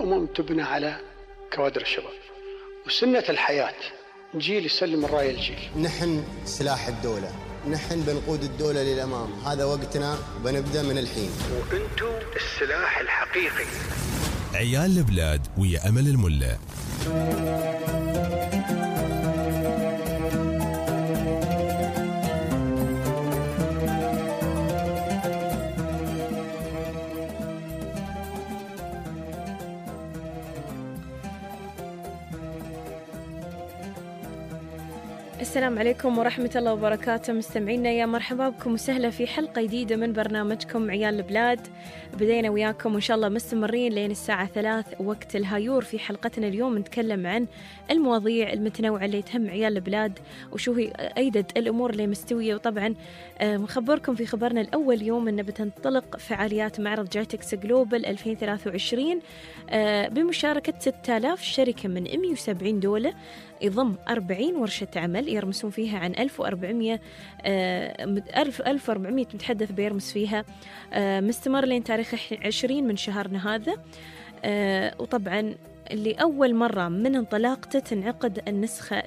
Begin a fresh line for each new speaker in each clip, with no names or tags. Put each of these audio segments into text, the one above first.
الأمم تبنى على كوادر الشباب، وسنة الحياة جيل يسلم الراية الجيل.
نحن سلاح الدولة، نحن بنقود الدولة للأمام، هذا وقتنا وبنبدأ من الحين.
وأنتم السلاح الحقيقي.
عيال البلاد ويا أمل الملا.
السلام عليكم ورحمة الله وبركاته مستمعينا، يا مرحبا بكم وسهلا في حلقة جديدة من برنامجكم عيال البلاد. بدينا وياكم وإن شاء الله مستمرين لين الساعة 3 وقت الهايور. في حلقتنا اليوم نتكلم عن المواضيع المتنوعة اللي تهم عيال البلاد وشو هي أيضا الأمور اللي مستوية. وطبعا مخبركم في خبرنا الأول يوم أنه بتنطلق فعاليات معرض جايتكس جلوبال 2023 بمشاركة 6000 شركة من 170 دولة، يضم 40 ورشة عمل يرمسون فيها عن 1400 متحدث بيرمس فيها، مستمر لين تاريخ 20 من شهرنا هذا. وطبعا اللي أول مرة من انطلاقته تنعقد النسخة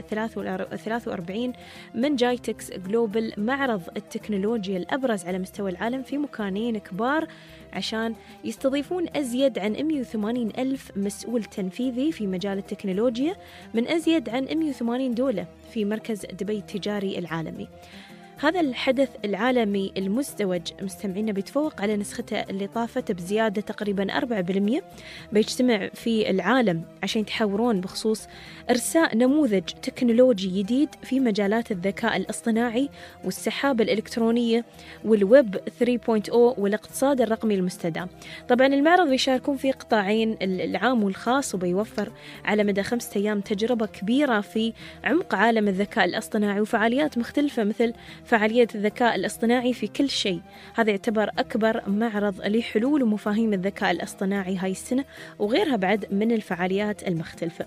43 من جايتكس جلوبال، معرض التكنولوجيا الأبرز على مستوى العالم في مكانين كبار عشان يستضيفون أزيد عن 180 ألف مسؤول تنفيذي في مجال التكنولوجيا من أزيد عن 180 دولة في مركز دبي التجاري العالمي. هذا الحدث العالمي المزدوج مستمعينا بيتفوق على نسخته اللي طافت بزيادة تقريبا 4%. بيجتمع في العالم عشان يتحاورون بخصوص إرساء نموذج تكنولوجي جديد في مجالات الذكاء الاصطناعي والسحابة الإلكترونية والويب 3.0 والاقتصاد الرقمي المستدام. طبعا المعرض بيشاركون فيه قطاعين، العام والخاص، وبيوفر على مدى 5 أيام تجربة كبيرة في عمق عالم الذكاء الاصطناعي وفعاليات مختلفة مثل فعالية الذكاء الاصطناعي في كل شيء. هذا يعتبر أكبر معرض لحلول ومفاهيم الذكاء الاصطناعي هاي السنة، وغيرها بعد من الفعاليات المختلفة.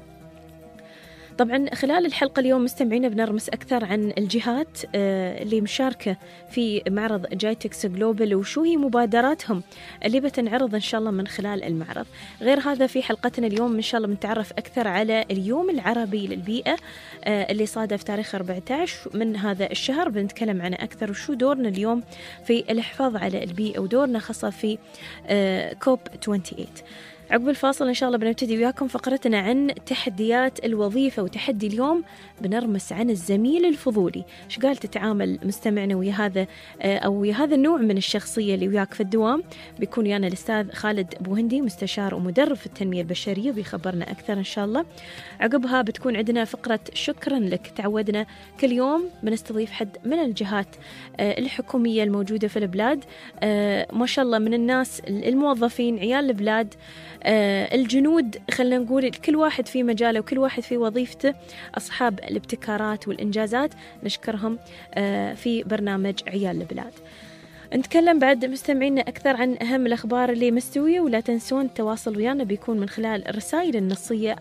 طبعا خلال الحلقة اليوم مستمعين بنرمس أكثر عن الجهات اللي مشاركة في معرض جايتكس جلوبال وشو هي مبادراتهم اللي بتنعرض إن شاء الله من خلال المعرض. غير هذا في حلقتنا اليوم إن شاء الله بنتعرف أكثر على اليوم العربي للبيئة اللي صادف تاريخ 14 من هذا الشهر، بنتكلم عنه أكثر وشو دورنا اليوم في الحفاظ على البيئة ودورنا خاصة في كوب 28. عقب الفاصل إن شاء الله بنبتدي وياكم فقرتنا عن تحديات الوظيفة، وتحدي اليوم بنرمس عن الزميل الفضولي. إيش قال تتعامل مستمعنا ويا هذا أو ويا هذا النوع من الشخصية اللي وياك في الدوام؟ بيكون ويانا الأستاذ خالد بوهندي، مستشار ومدرب في التنمية البشرية، بيخبرنا أكثر إن شاء الله. عقبها بتكون عندنا فقرة شكرا لك. تعودنا كل يوم بنستضيف حد من الجهات الحكومية الموجودة في البلاد، ما شاء الله من الناس الموظفين عيال البلاد، الجنود، خلينا نقول كل واحد في مجاله وكل واحد في وظيفته، أصحاب الابتكارات والإنجازات، نشكرهم في برنامج عيال البلاد. نتكلم بعد مستمعينا أكثر عن أهم الأخبار اللي مستوية، ولا تنسون التواصل ويانا بيكون من خلال الرسائل النصية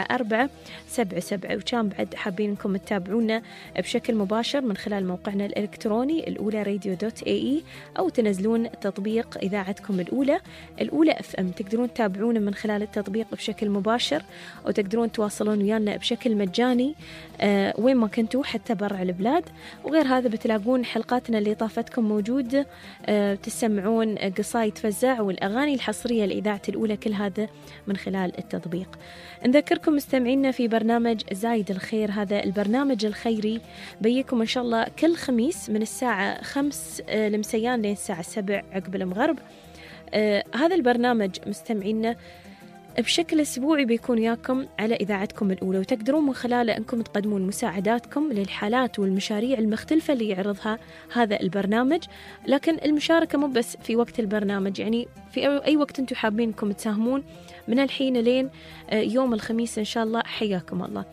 4477. وكان بعد حابين أنكم تتابعونا بشكل مباشر من خلال موقعنا الإلكتروني الأولى radio.ae، أو تنزلون تطبيق إذاعتكم الأولى FM. تقدرون تتابعونا من خلال التطبيق بشكل مباشر، أو تقدرون تواصلون ويانا بشكل مجاني وين ما كنتوا حتى برا البلاد. وغير هذا بتلاقون حلقاتنا اللي طافتكم موجودة، تسمعون قصايد فزاع والأغاني الحصرية لإذاعة الأولى، كل هذا من خلال التطبيق. نذكركم مستمعينا في برنامج زايد الخير، هذا البرنامج الخيري بيكم إن شاء الله كل خميس من الساعة 5 لمسيان لين الساعة 7 عقب المغرب. هذا البرنامج مستمعينا بشكل أسبوعي بيكون وياكم على إذاعتكم الأولى، وتقدرون من خلاله أنكم تقدمون مساعداتكم للحالات والمشاريع المختلفة اللي يعرضها هذا البرنامج. لكن المشاركة مو بس في وقت البرنامج، يعني في أي وقت أنتم حابين أنكم تساهمون من الحين لين يوم الخميس إن شاء الله، حياكم الله.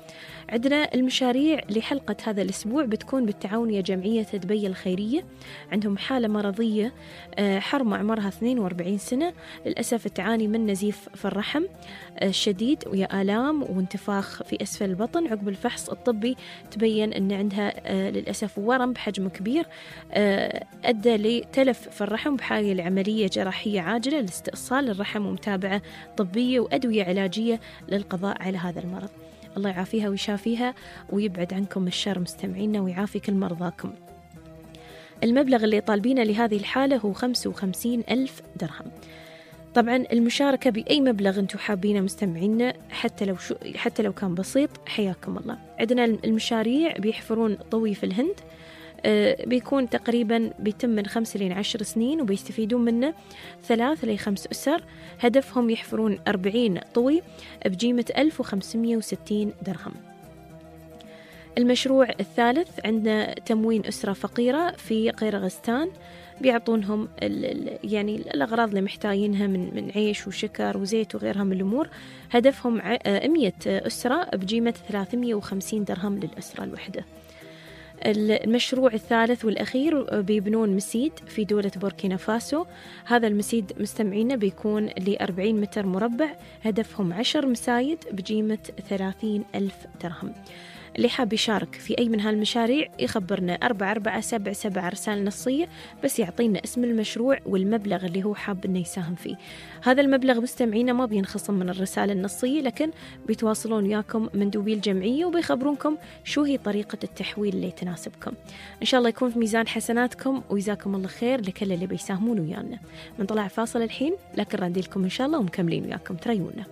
عندنا المشاريع لحلقة هذا الأسبوع بتكون بالتعاون يا جمعية دبي الخيرية. عندهم حالة مرضية حرمة عمرها 42 سنة، للأسف تعاني من نزيف في الرحم شديد ويا آلام وانتفاخ في أسفل البطن. عقب الفحص الطبي تبين أن عندها للأسف ورم بحجم كبير أدى لتلف في الرحم، بحاجة لعملية جراحية عاجلة لاستئصال الرحم ومتابعة طبية وأدوية علاجية للقضاء على هذا المرض. الله يعافيها ويشافيها ويبعد عنكم الشر مستمعينا ويعافي كل مرضاكم. المبلغ اللي طالبينه لهذه الحالة هو 55,000 درهم. طبعا المشاركة بأي مبلغ أنتم حابينه مستمعينا، حتى لو كان بسيط، حياكم الله. عندنا المشاريع بيحفرون طوي في الهند، بيكون تقريبا بيتم من 5 إلى 10 سنين وبيستفيدون منه 3 إلى 5 أسر. هدفهم يحفرون 40 طوي بقيمة 1560 درهم. المشروع الثالث عندنا تموين أسرة فقيرة في قيرغستان، بيعطونهم يعني الأغراض اللي محتاجينها من عيش وشكر وزيت وغيرها من الأمور. هدفهم 100 أسرة بقيمة 350 درهم للأسرة الوحدة. المشروع الثالث والأخير بيبنون مسيد في دولة بوركينا فاسو. هذا المسيد مستمعينا بيكون ل40 متر مربع، هدفهم 10 مسايد بقيمة 30,000 درهم. اللي حاب يشارك في أي من هالمشاريع يخبرنا 4477 رسالة نصية، بس يعطينا اسم المشروع والمبلغ اللي هو حاب إنه يساهم فيه. هذا المبلغ مستمعينا ما بينخصم من الرسالة النصية، لكن بيتواصلون وياكم مندوبي الجمعية وبيخبرونكم شو هي طريقة التحويل اللي تناسبكم. إن شاء الله يكون في ميزان حسناتكم ويجزاكم الله خير لكل اللي بيساهمون ويانا. من طلع فاصل الحين، لكن رانديلكم إن شاء الله ومكملين وياكم، تريونا.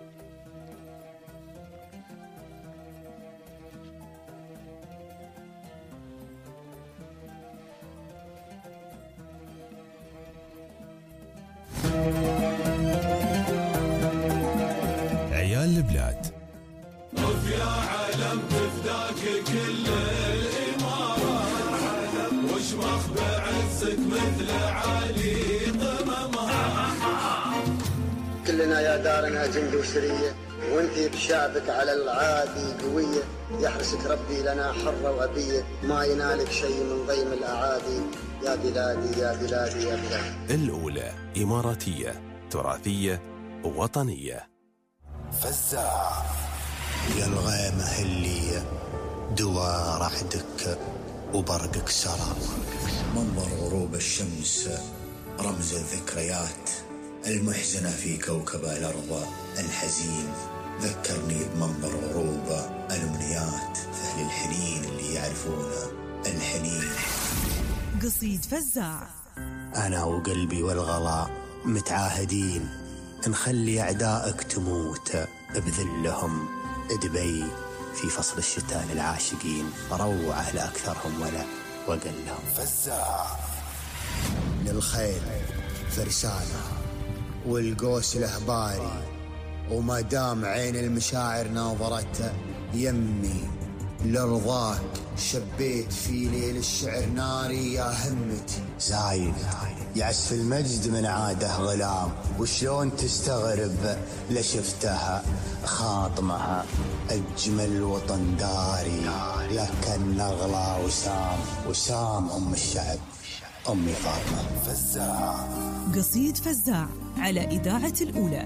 عيال البلاد.
يا علم تفداك كل الإمارات، وشمخ بعزك مثل علي قممها.
كلنا يا دارنا جند وسرية، وانتي بشعبك على العادي قوية. يحرسك ربي لنا حرة وأبية، ما ينالك شيء من ضيم الأعادي. يا بلادي يا بلادي يا بلادي.
الأولى إماراتية تراثية وطنية.
فزاع يا الغيمة هلية، دوار عدك وبرقك سرى.
منظر غروب الشمس رمز الذكريات المحزنة في كوكب الأرض الحزين. ذكرني بمنظر غروب الأمنيات، فهل الحنين اللي يعرفون الحنين.
قصيد فزاع.
أنا وقلبي والغلا متعاهدين، نخلي أعدائك تموت بذلهم. دبي في فصل الشتاء للعاشقين، روعة لأكثرهم ولا وقلهم. فزاع للخيل فرسانة والقوس الأهباري، وما دام عين المشاعر ناظرته يمي لرضاك شبيت في ليل الشعر ناري. يا همتي زايد يعس المجد من عاده غلام، وشلون تستغرب لشفتها خاطمها. أجمل وطن داري لكن نغلى وسام أم الشعب أمي فاطمة. فزاع.
قصيد فزاع على إذاعة الأولى.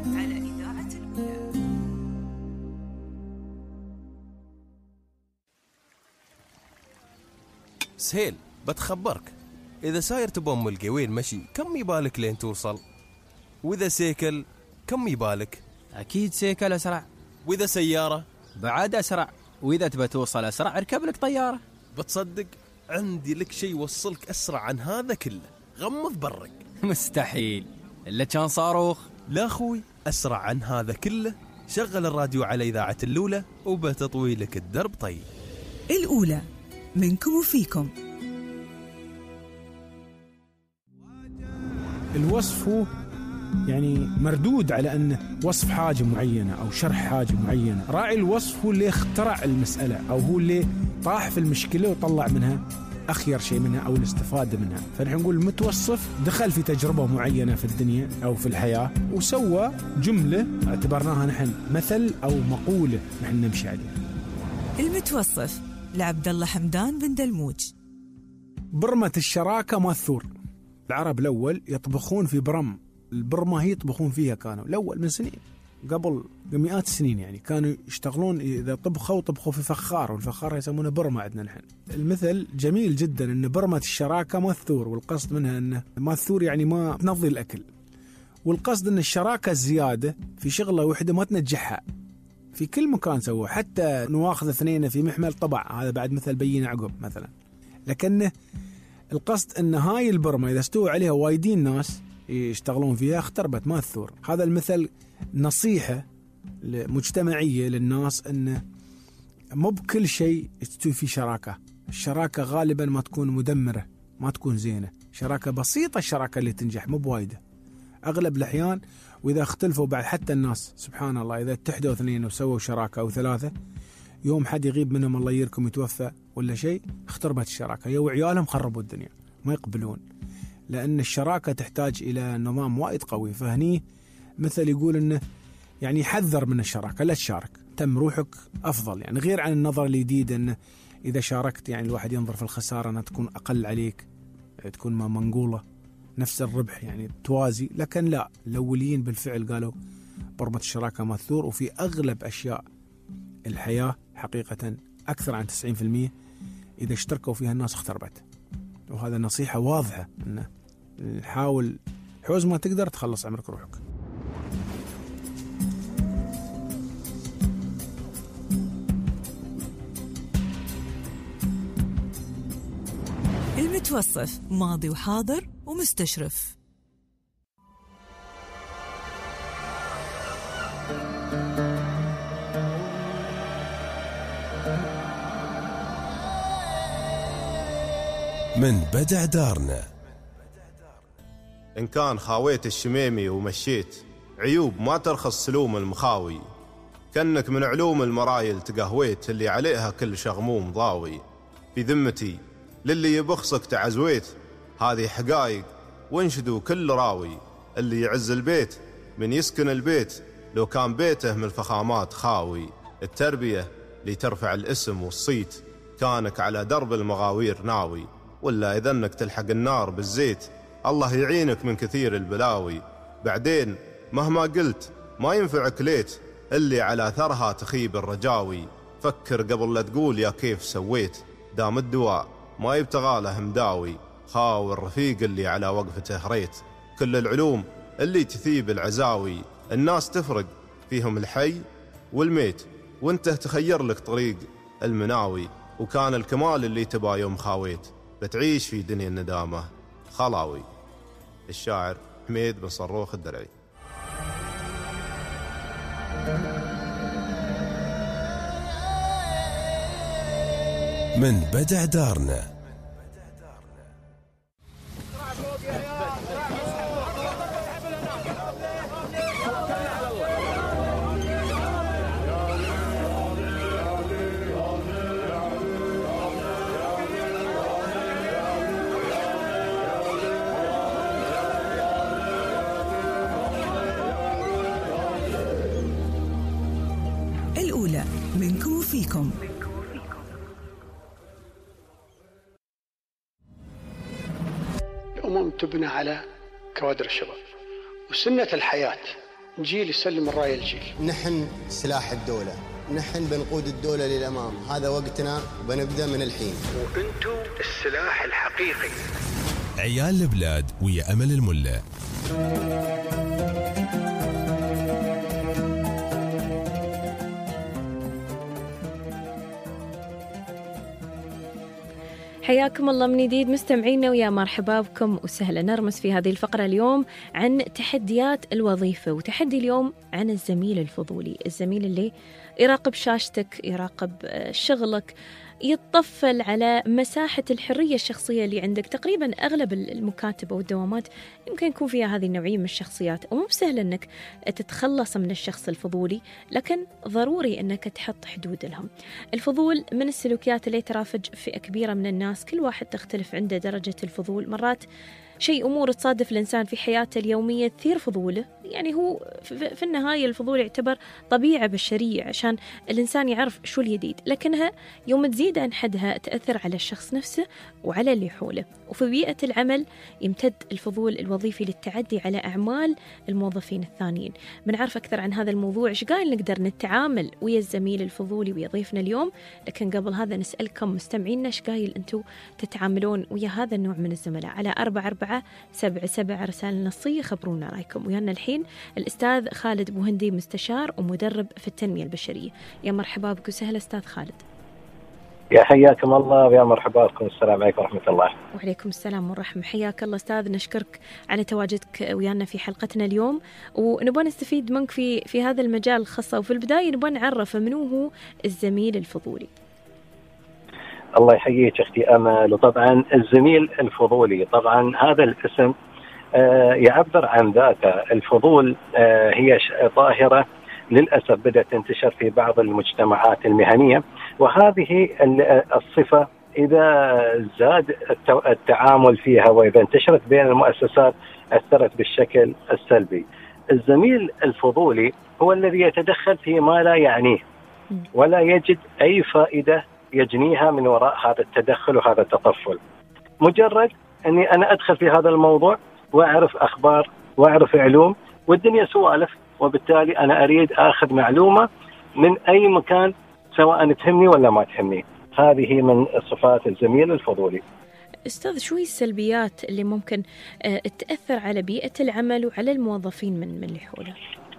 سهيل، بتخبرك إذا ساير تبوم القوين مشي كم يبالك لين توصل؟ وإذا سيكل كم يبالك؟
أكيد سيكل أسرع.
وإذا سيارة؟
بعد أسرع. وإذا تبى توصل أسرع اركب لك طيارة.
بتصدق عندي لك شيء يوصلك أسرع عن هذا كله، غمض برك.
مستحيل إلا كان صاروخ.
لا أخوي، أسرع عن هذا كله. شغل الراديو على إذاعة الأولى وبتطويلك الدرب طيب.
الأولى منكم وفيكم.
الوصف هو يعني مردود على أنه وصف حاجة معينة أو شرح حاجة معينة. راعي الوصف هو اللي اخترع المسألة، أو هو اللي طاح في المشكلة وطلع منها أخير شيء منها أو الاستفادة منها. فنحن نقول المتوصف دخل في تجربة معينة في الدنيا أو في الحياة وسوى جملة اعتبرناها نحن مثل أو مقولة نحن نمشي عليها.
المتوصف لعبد الله حمدان بن دلموج.
برمة الشراكة ماثور. العرب الأول يطبخون في برم، البرمة هي يطبخون فيها، كانوا الأول من سنين قبل مئات السنين يعني كانوا يشتغلون إذا طبخوا في فخار، والفخار يسمونه برمة عندنا نحن. المثل جميل جدا أن برمة الشراكة ماثور، والقصد منها أنه ماثور يعني ما تنظي الأكل، والقصد أن الشراكة الزيادة في شغلة واحدة ما تنجحها في كل مكان سووه، حتى نواخذ اثنين في محمل طبع، هذا بعد مثل بين عقب مثلا. لكنه القصد أن هاي البرمة إذا استوى عليها وايدين ناس يشتغلون فيها اختربت ماثور. هذا المثل نصيحة مجتمعية للناس أن مو بكل شيء تستوي في شراكة. الشراكة غالبا ما تكون مدمرة، ما تكون زينة. شراكة بسيطة الشراكة اللي تنجح، مو بوايدة أغلب الأحيان. وإذا اختلفوا بعد حتى الناس سبحان الله إذا اتحدوا اثنين وسووا شراكة أو ثلاثة، يوم حد يغيب منهم الله يركم يتوفى ولا شيء، اختربت الشراكة. يو عيالهم خربوا الدنيا ما يقبلون، لأن الشراكة تحتاج إلى نظام وايد قوي. فهني مثل يقول إنه يعني يحذر من الشراكة، لا تشارك، تم روحك أفضل. يعني غير عن النظر الجديد إنه إذا شاركت يعني الواحد ينظر في الخسارة أنها تكون أقل عليك، تكون ما منقولة نفس الربح يعني توازي. لكن لا، الأوليين بالفعل قالوا برمة الشراكة ماثور. وفي أغلب أشياء الحياة حقيقة أكثر عن 90% إذا اشتركوا فيها الناس اختربت. وهذا نصيحة واضحة إنه حاول حوز ما تقدر تخلص عمرك روحك.
المتوصف ماضي وحاضر ومستشرف.
من بدع دارنا.
إن كان خاويت الشميمي ومشيت، عيوب ما ترخص سلوم المخاوي. كأنك من علوم المرايل تقهويت، اللي عليها كل شغموم ضاوي. في ذمتي للي يبخصك تعزويت، هذه حقايق وانشدوا كل راوي. اللي يعز البيت من يسكن البيت، لو كان بيته من الفخامات خاوي. التربية اللي ترفع الاسم والصيت، كانك على درب المغاوير ناوي. ولا إذا أنك تلحق النار بالزيت، الله يعينك من كثير البلاوي. بعدين مهما قلت ما ينفعك ليت، اللي على ثرها تخيب الرجاوي. فكر قبل لا تقول يا كيف سويت، دام الدواء ما يبتغاله مداوي. خاو الرفيق اللي على وقفته ريت، كل العلوم اللي تثيب العزاوي. الناس تفرق فيهم الحي والميت، وانت تخير لك طريق المناوي. وكان الكمال اللي تبا يوم خاويت، بتعيش في دنيا الندامة خلاوي. الشاعر حميد بن صروخ الدرعي.
من بدع دارنا.
الأولى منكم وفيكم.
الأمم تبنى على كوادر الشباب، وسنة الحياة جيل يسلم الراية الجيل.
نحن سلاح الدولة، نحن بنقود الدولة للأمام. هذا وقتنا وبنبدأ من الحين.
وأنتم السلاح الحقيقي.
عيال البلاد ويا أمل الملا.
حياكم الله من جديد مستمعينا، ويا مرحبا بكم وسهلا. نرمس في هذه الفقرة اليوم عن تحديات الوظيفة، وتحدي اليوم عن الزميل الفضولي، الزميل اللي يراقب شاشتك، يراقب شغلك، يتطفل على مساحة الحرية الشخصية اللي عندك. تقريبا أغلب المكاتب والدوامات يمكن يكون فيها هذه النوعية من الشخصيات، ومو بسهل أنك تتخلص من الشخص الفضولي، لكن ضروري أنك تحط حدود لهم. الفضول من السلوكيات اللي ترافج فئة كبيرة من الناس، كل واحد تختلف عنده درجة الفضول. مرات شيء أمور تصادف الإنسان في حياته اليومية تثير فضوله. يعني هو في النهاية الفضول يعتبر طبيعة بشرية عشان الإنسان يعرف شو الجديد، لكنها يوم تزيد عن حدها تأثر على الشخص نفسه وعلى اللي حوله. وفي بيئة العمل يمتد الفضول الوظيفي للتعدي على أعمال الموظفين الثانيين. بنعرف أكثر عن هذا الموضوع، إيش قايل نقدر نتعامل ويا الزميل الفضولي ويا ضيفنا اليوم، لكن قبل هذا نسألكم مستمعينا إيش قايل أنتوا تتعاملون ويا هذا النوع من الزملاء. على 4477 رسالة نصية خبرونا رأيكم. ويانا الحين الأستاذ خالد بوهندي، مستشار ومدرب في التنمية البشرية. يا مرحبا بك وسهلا أستاذ خالد.
يا حياكم الله ويا مرحبا بكم. السلام عليكم ورحمة الله.
وعليكم السلام والرحمة. حياك الله أستاذ، نشكرك على تواجدك ويانا في حلقتنا اليوم، ونبغى نستفيد منك في هذا المجال الخاصة. وفي البداية نبغى نعرف منو هو الزميل الفضولي.
الله يحييك أختي أمل. وطبعا الزميل الفضولي طبعا هذا الاسم يعبر عن ذاته. الفضول هي ظاهرة للأسف بدأت تنتشر في بعض المجتمعات المهنية، وهذه الصفة إذا زاد التعامل فيها وإذا انتشرت بين المؤسسات أثرت بالشكل السلبي. الزميل الفضولي هو الذي يتدخل في ما لا يعنيه ولا يجد أي فائدة يجنيها من وراء هذا التدخل وهذا التطفل. مجرد أني أنا أدخل في هذا الموضوع وأعرف أخبار وأعرف علوم والدنيا سوالف، وبالتالي أنا أريد أخذ معلومة من أي مكان سواء تهمني ولا ما تهمني. هذه من صفات الزميل الفضولي.
أستاذ، شو هي السلبيات اللي ممكن تأثر على بيئة العمل وعلى الموظفين من اللي حوله؟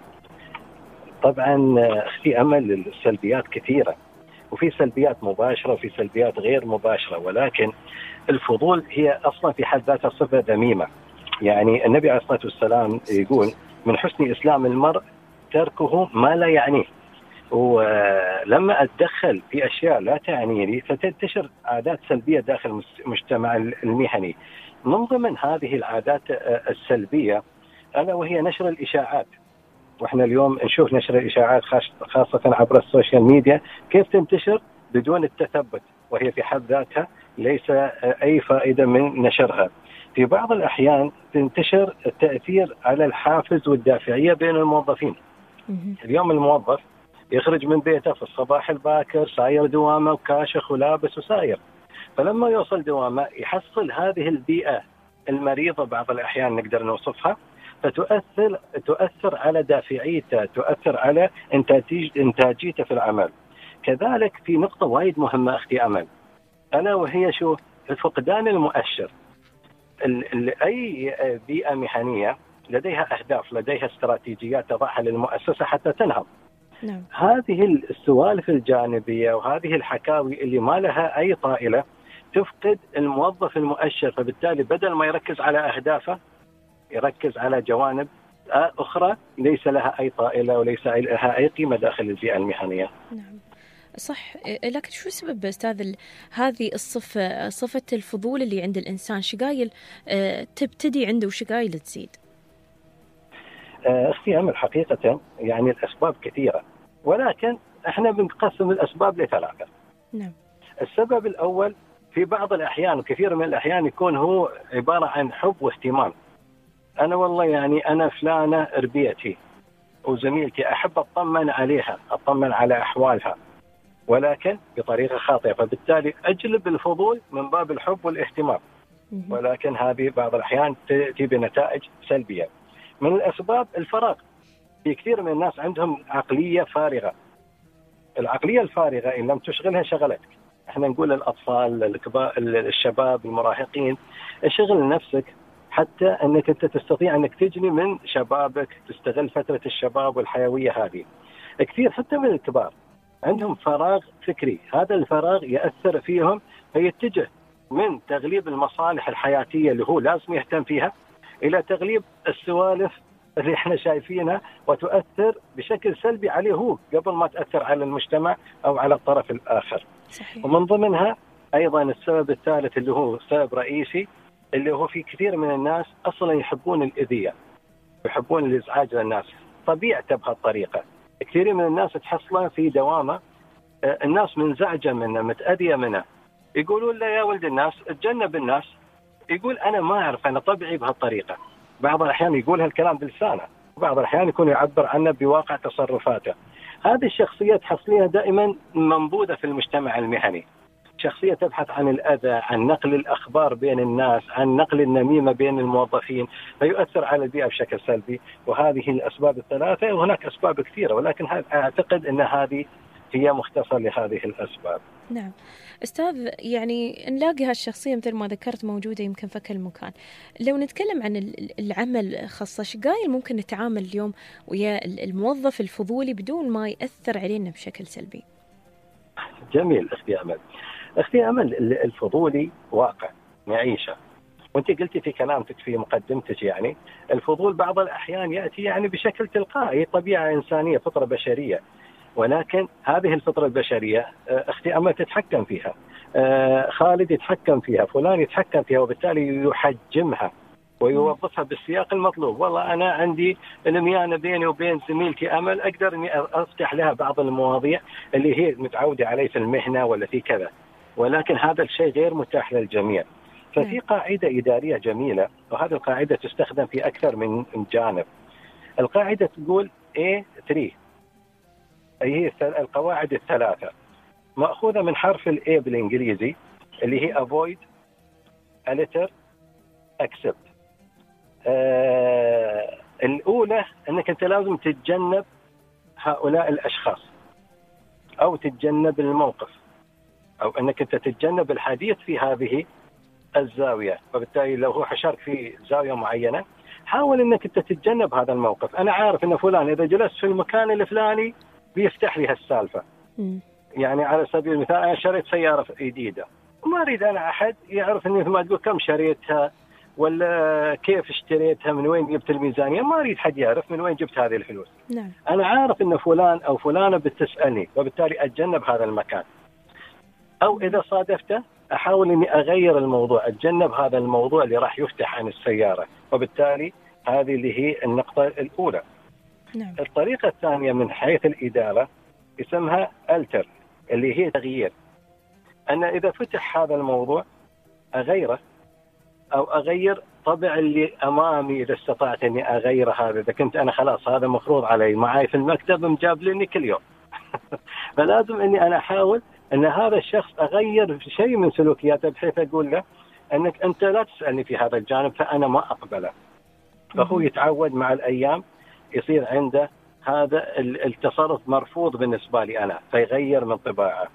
طبعا أختي أمل السلبيات كثيرة، وفي سلبيات مباشرة وفي سلبيات غير مباشرة، ولكن الفضول هي أصلا في حد ذاتها صفة ذميمة. يعني النبي عليه الصلاة والسلام يقول من حسن إسلام المرء تركه ما لا يعنيه. ولما أتدخل في أشياء لا تعنيني فتنتشر عادات سلبية داخل المجتمع المهني. من ضمن هذه العادات السلبية ألا وهي نشر الإشاعات. وإحنا اليوم نشوف نشر الإشاعات خاصة عبر السوشيال ميديا كيف تنتشر بدون التثبت، وهي في حد ذاتها ليس أي فائدة من نشرها. في بعض الأحيان تنتشر التأثير على الحافز والدافعية بين الموظفين. اليوم الموظف يخرج من بيته في الصباح الباكر ساير دوامه وكاشخ ولابس وساير، فلما يوصل دوامه يحصل هذه البيئة المريضة بعض الأحيان نقدر نوصفها، فتؤثر على دافعيته، تؤثر على إنتاجيته في العمل. كذلك في نقطة وايد مهمة أختي أمل، ألا وهي شو؟ فقدان المؤشر. أي بيئة مهنية لديها أهداف، لديها استراتيجيات تضعها للمؤسسة حتى تنهض.
نعم.
هذه السوالف الجانبية وهذه الحكاوي اللي ما لها أي طائلة تفقد الموظف المؤشر، فبالتالي بدل ما يركز على أهدافه يركز على جوانب أخرى ليس لها أي طائلة وليس لها أي قيمة داخل البيئة المهنية.
نعم صح. لكن شو سبب أستاذ هذه صفة الفضول اللي عند الإنسان؟ شقايل تبتدي عنده وشقايل تزيد؟
أختي أمل حقيقة يعني الأسباب كثيرة، ولكن احنا بنقسم الأسباب لثلاثة.
نعم.
السبب الأول في بعض الأحيان وكثير من الأحيان يكون هو عبارة عن حب واهتمام. أنا والله يعني أنا فلانة ربيتي وزميلتي أحب أطمن عليها، أطمن على أحوالها، ولكن بطريقة خاطئة، فبالتالي أجلب الفضول من باب الحب والاهتمام، ولكن هذه بعض الأحيان تأتي بنتائج سلبية. من الأسباب الفراغ. في كثير من الناس عندهم عقلية فارغة. العقلية الفارغة إن لم تشغلها شغلتك. احنا نقول للأطفال الشباب المراهقين اشغل نفسك حتى أنك أنت تستطيع أنك تجني من شبابك، تستغل فترة الشباب والحيوية هذه. كثير حتى من الكبار عندهم فراغ فكري، هذا الفراغ يأثر فيهم فيتجه من تغليب المصالح الحياتية اللي هو لازم يهتم فيها إلى تغليب السوالف اللي احنا شايفينها وتؤثر بشكل سلبي عليه هو قبل ما تأثر على المجتمع أو على الطرف الآخر.
صحيح.
ومن ضمنها أيضا السبب الثالث اللي هو سبب رئيسي، اللي هو في كثير من الناس أصلا يحبون الإذية، يحبون الإزعاج للناس، طبيعته بهالطريقة. كثير من الناس تحصلها في دوامة الناس منزعجة منه، متأذية منه، يقولون له يا ولد الناس اتجنب الناس، يقول أنا ما أعرف، أنا طبيعي بهالطريقة. بعض الأحيان يقول هالكلام بلسانه، وبعض الأحيان يكون يعبر عنه بواقع تصرفاته. هذه الشخصية تحصليها دائما منبوذة في المجتمع المهني، شخصية تبحث عن الأذى، عن نقل الأخبار بين الناس، عن نقل النميمة بين الموظفين، فيؤثر على البيئة بشكل سلبي. وهذه الأسباب الثلاثة، وهناك أسباب كثيرة، ولكن أعتقد أن هذه هي مختصر لهذه الأسباب.
نعم أستاذ، يعني نلاقي هالشخصية مثل ما ذكرت موجودة يمكن في كل مكان. لو نتكلم عن العمل خاصة، شقايل ممكن نتعامل اليوم ويا الموظف الفضولي بدون ما يأثر علينا بشكل سلبي؟
جميل أختي أمل، الفضولي واقع نعيشه، وانت قلتي في كلامك في مقدمتك يعني الفضول بعض الأحيان يأتي يعني بشكل تلقائي، طبيعة إنسانية، فطرة بشرية، ولكن هذه الفطرة البشرية أختي أمل تتحكم فيها، خالد يتحكم فيها، فلان يتحكم فيها، وبالتالي يحجمها ويوظفها بالسياق المطلوب. والله أنا عندي الميانة بيني وبين زميلتي أمل، أقدر أني أفتح لها بعض المواضيع اللي هي متعودة عليه في المهنة ولا في كذا، ولكن هذا الشيء غير متاح للجميع. ففي قاعدة إدارية جميلة، وهذه القاعدة تستخدم في أكثر من جانب. القاعدة تقول A3، هي القواعد الثلاثة، مأخوذة من حرف A بالإنجليزي اللي هي avoid, alter, accept. الأولى أنك أنت لازم تتجنب هؤلاء الأشخاص، أو تتجنب الموقف، أو أنك أنت تتجنب الحديث في هذه الزاوية. فبالتالي لو هو حشرك في زاوية معينة، حاول أنك أنت تتجنب هذا الموقف. أنا عارف أن فلان إذا جلست في المكان الفلاني بيفتح لي هالسالفة. يعني على سبيل المثال أنا شريت سيارة جديدة، وما أريد أنا أحد يعرف أني ما تقول كم شريتها ولا كيف اشتريتها، من وين جبت الميزانية، ما أريد حد يعرف من وين جبت هذه الفلوس.
نعم.
أنا عارف أن فلان أو فلانة بتسألني، وبالتالي أتجنب هذا المكان. أو إذا صادفته أحاول أني أغير الموضوع، أتجنب هذا الموضوع اللي راح يفتح عن السيارة، وبالتالي هذه اللي هي النقطة الأولى.
نعم.
الطريقة الثانية من حيث الإدارة اسمها alter، اللي هي تغيير. أنا إذا فتح هذا الموضوع أغيره، أو أغير طبع اللي أمامي إذا استطعت أني أغير هذا. إذا كنت أنا خلاص هذا مفروض علي، معي في المكتب مجاب لني كل يوم فلازم أني أنا أحاول أن هذا الشخص أغير شيء من سلوكياته، بحيث أقول له أنك أنت لا تسألني في هذا الجانب فأنا ما أقبله. فهو يتعود مع الأيام، يصير عنده هذا التصرف مرفوض بالنسبة لي أنا، فيغير من طباعه.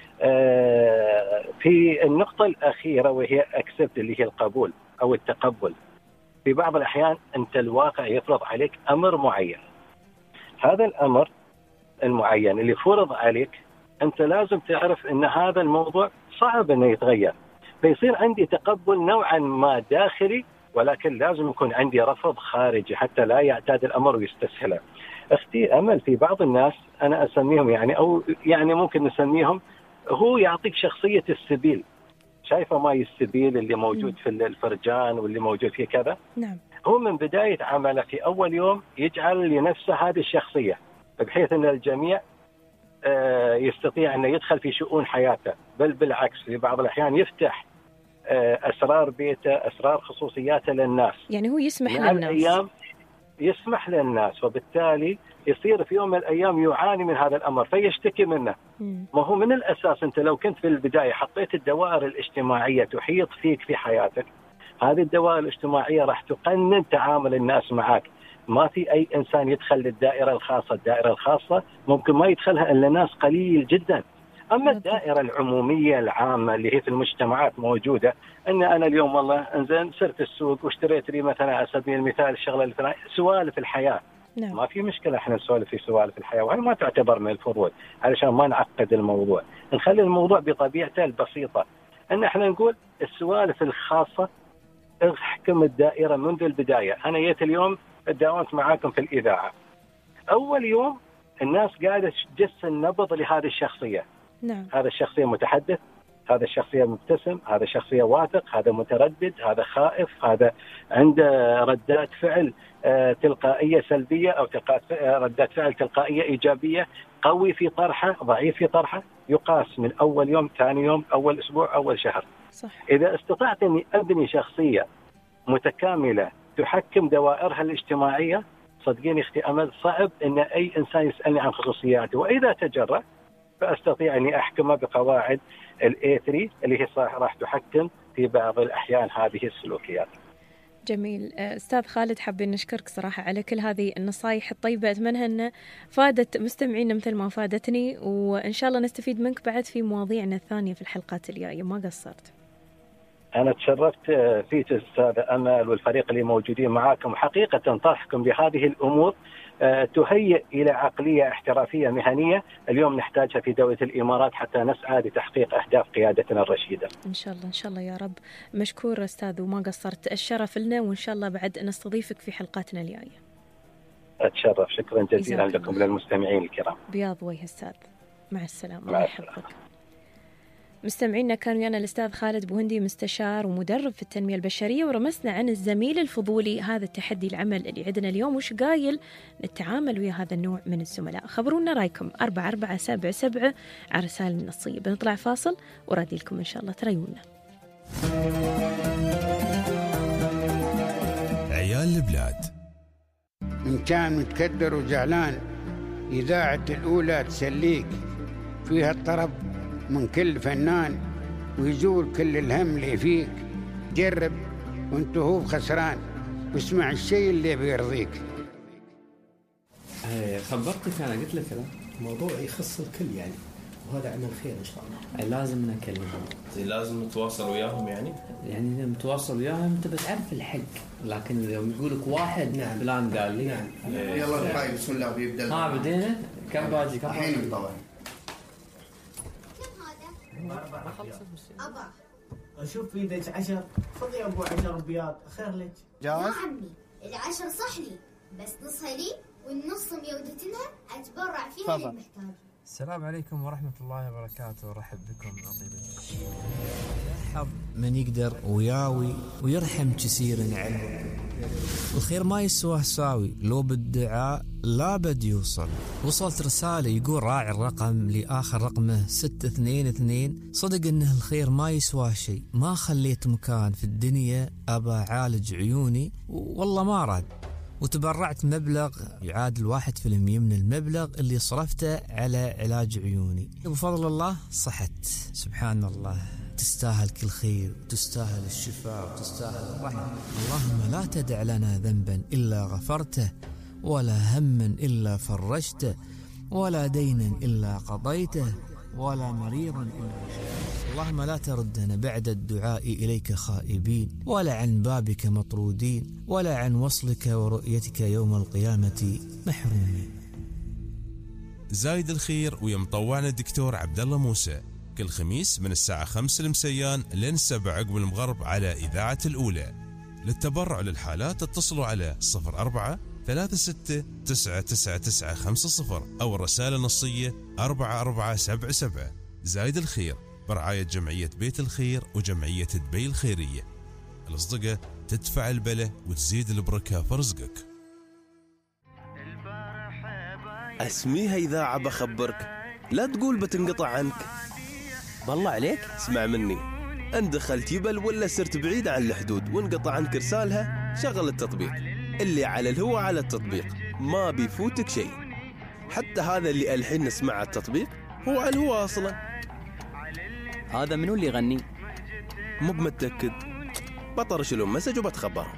في النقطة الأخيرة وهي accept، اللي هي القبول أو التقبل. في بعض الأحيان أنت الواقع يفرض عليك أمر معين، هذا الأمر المعين اللي فرض عليك أنت لازم تعرف أن هذا الموضوع صعب أنه يتغير، فيصير عندي تقبل نوعا ما داخلي، ولكن لازم يكون عندي رفض خارجي حتى لا يعتاد الأمر ويستسهله. أختي أمل، في بعض الناس أنا أسميهم يعني، أو يعني ممكن نسميهم، هو يعطيك شخصية السبيل. شايفة ماي السبيل اللي موجود في الفرجان واللي موجود في كذا؟
نعم.
هو من بداية عمله في أول يوم يجعل لنفسه هذه الشخصية، بحيث أن الجميع يستطيع أن يدخل في شؤون حياته، بل بالعكس في بعض الأحيان يفتح أسرار بيته، أسرار خصوصياته للناس.
يعني هو يسمح للناس،
الأيام يسمح للناس، وبالتالي يصير في يوم من الأيام يعاني من هذا الأمر فيشتكي منه. ما هو من الأساس أنت لو كنت في البداية حطيت الدوائر الاجتماعية تحيط فيك في حياتك، هذه الدوائر الاجتماعية راح تقنن تعامل الناس معك. ما في أي إنسان يدخل للدائرة الخاصة، الدائرة الخاصة ممكن ما يدخلها إلا ناس قليل جدا. أما الدائرة العمومية العامة اللي هي في المجتمعات موجودة، أن أنا اليوم والله أنزين سرت السوق واشتريت لي مثلا على سبيل المثال الشغلة الفلانية، سوالف الحياة.
نعم.
ما في مشكلة احنا نسولف في سوالف الحياة، وهي ما تعتبر من الفضول، علشان ما نعقد الموضوع، نخلي الموضوع بطبيعته البسيطة. أن احنا نقول السوالف الخاصة احكم الدائرة منذ البداية. أنا جيت اليوم تداومت معاكم في الإذاعة، أول يوم الناس قاعدة تجس النبض لهذه الشخصية.
نعم.
هذا الشخصية متحدث، هذا الشخصية مبتسم، هذا الشخصية واثق، هذا متردد، هذا خائف، هذا عنده ردات فعل تلقائية سلبية، أو ردات فعل تلقائية إيجابية، قوي في طرحه، ضعيف في طرحه. يقاس من أول يوم، ثاني يوم، أول أسبوع، أول شهر.
صح.
إذا استطعت أني أبني شخصية متكاملة تحكم دوائرها الاجتماعية، صدقيني أختي أمل صعب أن أي إنسان يسألني عن خصوصياته، وإذا تجرأ فأستطيع أني أحكمه بقواعد الA3 اللي هي راح تحكم في بعض الأحيان هذه السلوكيات.
جميل. أستاذ خالد، حابين نشكرك صراحة على كل هذه النصائح الطيبة، أتمنى أن فادت مستمعينا مثل ما فادتني، وإن شاء الله نستفيد منك بعد في مواضيعنا الثانية في الحلقات الجاية. ما قصرت.
أنا تشرفت فيك أستاذ أمل والفريق اللي موجودين معاكم، وحقيقة تنصحكم بهذه الأمور تهيئ إلى عقلية احترافية مهنية اليوم نحتاجها في دولة الإمارات حتى نسعى لتحقيق أهداف قيادتنا الرشيدة.
إن شاء الله إن شاء الله يا رب. مشكور أستاذ وما قصرت، الشرف لنا، وإن شاء الله بعد نستضيفك في حلقاتنا الجاية.
أتشرف، شكرا جزيلا لكم وللمستمعين الكرام.
بياض وجه أستاذ، مع السلامة. الله يحفظك. مستمعينا كان ويانا الأستاذ خالد بوهندي، مستشار ومدرب في التنمية البشرية، ورمسنا عن الزميل الفضولي، هذا التحدي العمل اللي عندنا اليوم، وش قايل نتعامل ويا هذا النوع من الزملاء. خبرونا رايكم 4477 على رسائل النصية. بنطلع فاصل ورادي لكم إن شاء الله تريونا.
عيال البلاد.
إن كان متكدر وزعلان، إذاعة الأولى تسليك، فيها الطرب من كل فنان ويزول كل الهم اللي فيك. جرب وانت هو خسران، واسمع الشيء اللي بيرضيك.
خبرتك أنا قلت لك
الموضوع يخص الكل يعني، وهذا عمل خير إن شاء الله.
لازم نكلمهم،
لازم نتواصل وياهم يعني
إذا نتواصل وياهم أنت بتعرف الحق، لكن لو يقولك واحد
نعم
فلان قال لي
نعم.
يلا الحاي بسم الله بيبدأ.
بدينا. كم باجي؟
الحين طبعا.
أبا أشوف في يدك 10، خذ يا أبو 10 بياض، خير لك.
جاهز؟
يا عمي ال10 صح لي، بس نصها لي والنص ميودتنها أتبرع فيها للمحتاج.
السلام عليكم ورحمة الله وبركاته، ورحب بكم أطيب.
حظ من يقدر وياوي ويرحم كثير عنه، الخير ما يسواه ساوي، لو بالدعاء لا بد يوصل. وصلت رسالة يقول راعي الرقم لآخر رقمه 622، صدق إنه الخير ما يسواه شيء، ما خليت مكان في الدنيا أبا عالج عيوني والله ما راد، وتبرعت مبلغ يعادل 1% من المبلغ اللي صرفته على علاج عيوني، وبفضل الله صحت. سبحان الله، تستاهل كل خير، وتستاهل الشفاء، وتستاهل الرحمة. اللهم لا تدع لنا ذنبا إلا غفرته، ولا هما إلا فرجته، ولا دينا إلا قضيته، ولا مريضا إلا شفيته. اللهم لا تردنا بعد الدعاء إليك خائبين، ولا عن بابك مطرودين، ولا عن وصلك ورؤيتك يوم القيامة محرومين.
زايد الخير ويمطوعنا الدكتور عبد الله موسى كل خميس من الساعة 5 المسيان لين 7 عقب المغرب على إذاعة الأولى. للتبرع للحالات اتصلوا على 0436999950 أو الرسالة النصية 4477. زايد الخير برعاية جمعية بيت الخير وجمعية دبي الخيرية. الأصدقاء تدفع البلة وتزيد البركة في رزقك.
اسميها إذاعة بخبرك، لا تقول بتنقطع عنك. بالله عليك اسمع مني، ان دخلت يبل ولا صرت بعيد عن الحدود وانقطع عنك رسالها، شغل التطبيق اللي على الهوا على التطبيق، ما بيفوتك شيء. حتى هذا اللي الحين نسمع على التطبيق هو على الهوا اصلا.
هذا منو اللي يغني؟
مو بمتأكد، بطرش لهم مسج وبتخبرهم.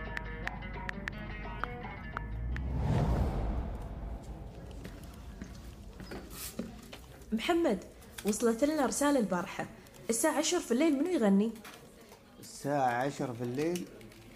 محمد، وصلت لنا رسالة البارحة الساعة 10 في الليل، منو يغني؟
الساعة 10 في الليل؟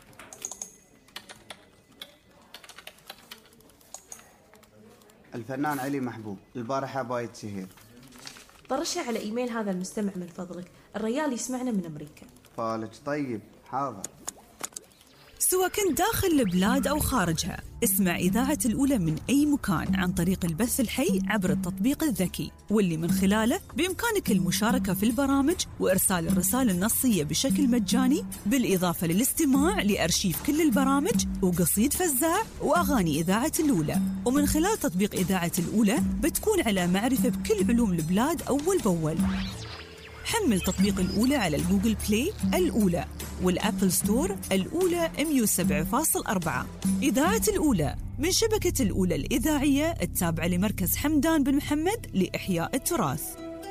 الفنان علي محبوب، البارحة بايت سهير.
طرشها على إيميل هذا المستمع من فضلك، الريال يسمعنا من أمريكا.
فالك طيب، حاضر.
سواء كنت داخل البلاد أو خارجها، اسمع إذاعة الأولى من أي مكان عن طريق البث الحي عبر التطبيق الذكي، واللي من خلاله بإمكانك المشاركة في البرامج وإرسال الرسائل النصية بشكل مجاني، بالإضافة للاستماع لأرشيف كل البرامج وقصيد فزاع وأغاني إذاعة الأولى. ومن خلال تطبيق إذاعة الأولى بتكون على معرفة بكل علوم البلاد أول بأول. حمل تطبيق الأولى على الجوجل بلاي الأولى، والأبل ستور الأولى 107.4. إذاعة الأولى من شبكة الأولى الإذاعية التابعة لمركز حمدان بن محمد لإحياء التراث.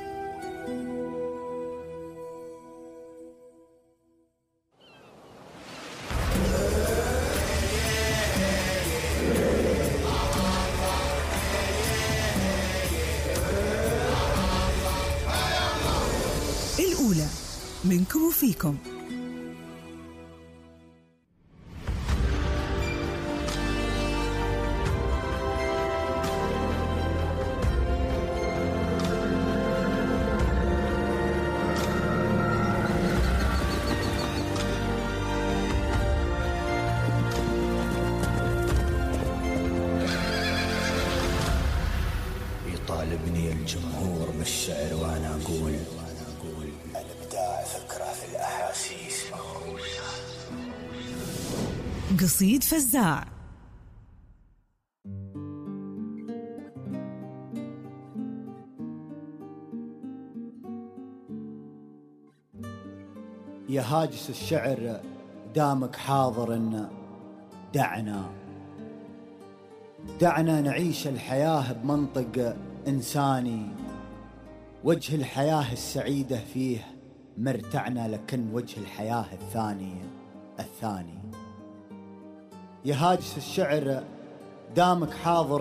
الأولى منكم وفيكم.
يطالبني الجمهور بالشعر وانا اقول الابداع فكره في الاحاسيس مهروسه.
قصيد فزاع.
يا هاجس الشعر دامك حاضر دعنا نعيش الحياة بمنطق إنساني، وجه الحياة السعيدة فيه مرتعنا، لكن وجه الحياة الثاني. يا هاجس الشعر دامك حاضر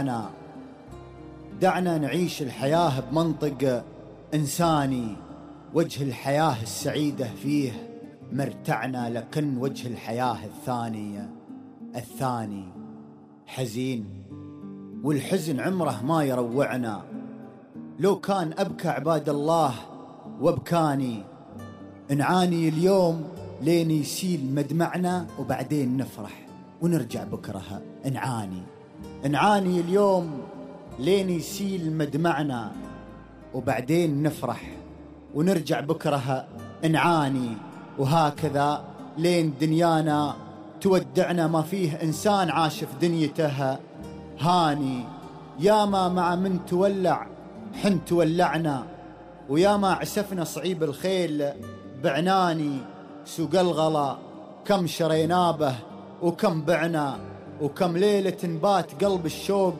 دعنا نعيش الحياة بمنطق إنساني، وجه الحياة السعيدة فيه مرتعنا، لكن وجه الحياة الثاني حزين، والحزن عمره ما يروعنا. لو كان أبكى عباد الله وابكاني، نعاني اليوم لين يسيل مدمعنا، وبعدين نفرح ونرجع بكرة نعاني اليوم لين يسيل مدمعنا، وبعدين نفرح ونرجع بكرة نعاني. وهكذا لين دنيانا تودعنا، ما فيه إنسان عاش في دنيته هاني. ياما مع من تولع حن تولعنا، وياما عسفنا صعيب الخيل بعناني. سوق الغلا كم شرينا به وكم بعنا، وكم ليلة نبات قلب الشوق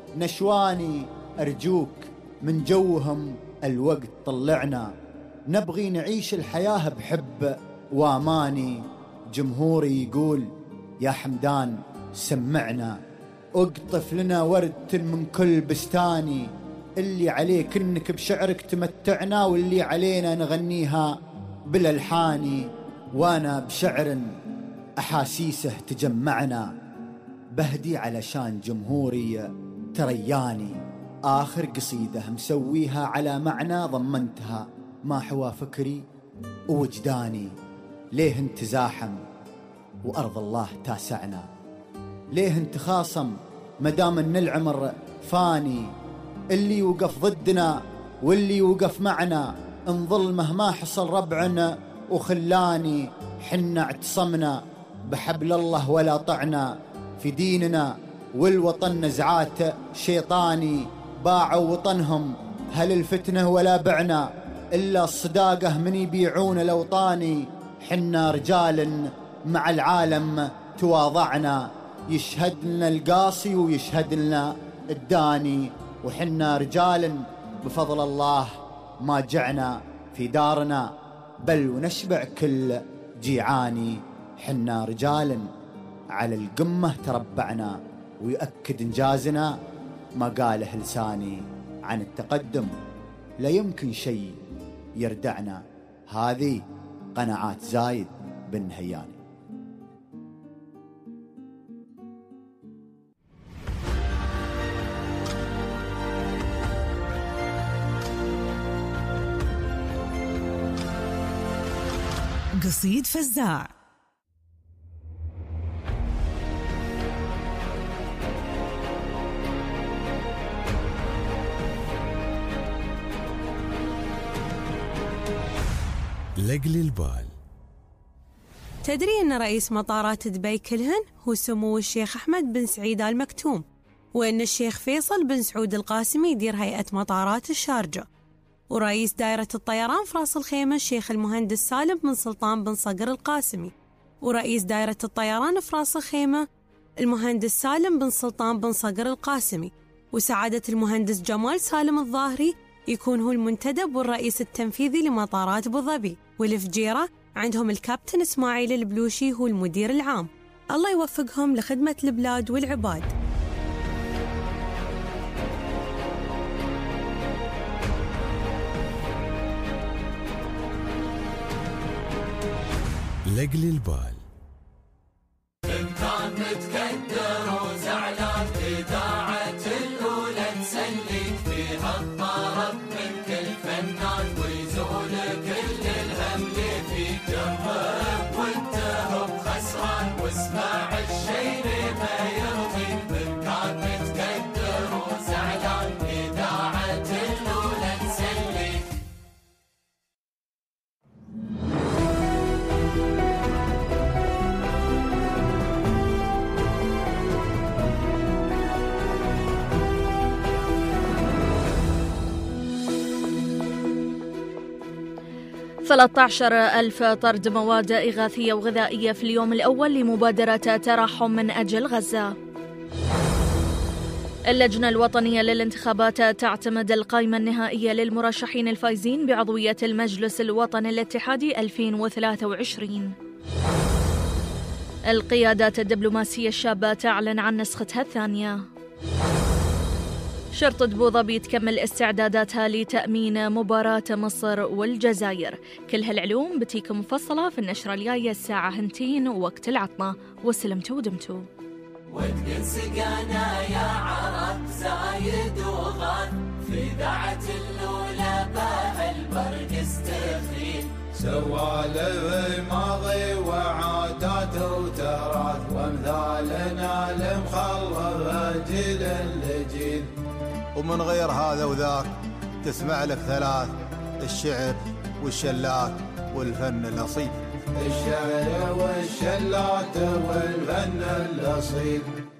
نشواني. أرجوك من جوهم الوقت طلعنا، نبغي نعيش الحياة بحب واماني. جمهوري يقول يا حمدان سمعنا، اقطف لنا ورد من كل بستاني. اللي عليك انك بشعرك تمتعنا، واللي علينا نغنيها بالالحان. وانا بشعر احاسيسه تجمعنا، بهدي علشان جمهوري ترياني. آخر قصيدة مسويها على معنى ضمنتها ما حوى فكري ووجداني. ليه انت زاحم وأرض الله تاسعنا؟ ليه انت خاصم مدام ان العمر فاني؟ اللي وقف ضدنا واللي وقف معنا، انظل مهما حصل ربعنا وخلاني. حنا اعتصمنا بحبل الله ولا طعنا في ديننا، والوطن نزعات شيطاني. باعوا وطنهم هل الفتنة ولا بعنا، إلا الصداقة من يبيعون الأوطاني. حنا رجال مع العالم تواضعنا، يشهد لنا القاصي ويشهد لنا الداني. وحنا رجال بفضل الله ما جعنا في دارنا، بل ونشبع كل جيعاني. حنا رجال على القمة تربعنا، ويؤكد إنجازنا ما قاله لساني. عن التقدم لا يمكن شيء يردعنا، هذه قناعات زايد بن هياني.
قصيد فزاع.
لقلي البال.
تدري أن رئيس مطارات دبي كلهن هو سمو الشيخ أحمد بن سعيد آل مكتوم، وأن الشيخ فيصل بن سعود القاسمي يدير هيئة مطارات الشارجة. ورئيس دائرة الطيران في راس الخيمة الشيخ المهندس سالم بن سلطان بن صقر القاسمي، ورئيس دائرة الطيران في راس الخيمة المهندس سالم بن سلطان بن صقر القاسمي، وسعادة المهندس جمال سالم الظاهري يكون هو المنتدب والرئيس التنفيذي لمطارات أبو ظبي، والفجيرة عندهم الكابتن إسماعيل البلوشي هو المدير العام. الله يوفقهم لخدمة البلاد والعباد.
لقل البال.
إن كان متكدر وزعلان إذاعة الأولى تسليك فيها الطرب من كل فنان ويزول كل الهم اللي فيك. جرب وانت بخسران واسمع الشي ما يرضيك. إن كان متكدر وزعلان إذاعة الأولى تسليك.
ثلاث 13,000 طرد مواد إغاثية وغذائية في اليوم الأول لمبادرة ترحم من أجل غزة. اللجنة الوطنية للانتخابات تعتمد القائمة النهائية للمرشحين الفائزين بعضوية المجلس الوطني الاتحادي 2023. القيادات الدبلوماسية الشابة تعلن عن نسختها الثانية. شرطة أبو ظبي تكمل استعداداتها لتأمين مباراة مصر والجزائر. كل هالعلوم بتيكم مفصلة في النشرة الجاية الساعة 2 وقت العطمة. وسلمتوا ودمتوا.
وتقل سقانا يا عرب زايد وغاد في ذاعة الأولى باه البرق استخيل.
سوالف ماضي وعادات وتراث وامثالنا المخلف جيل لجيل.
ومن غير هذا وذاك تسمع لك ثلاث: الشعر والشلات والفن الأصيل.
الشعر والشلات والفن الأصيل.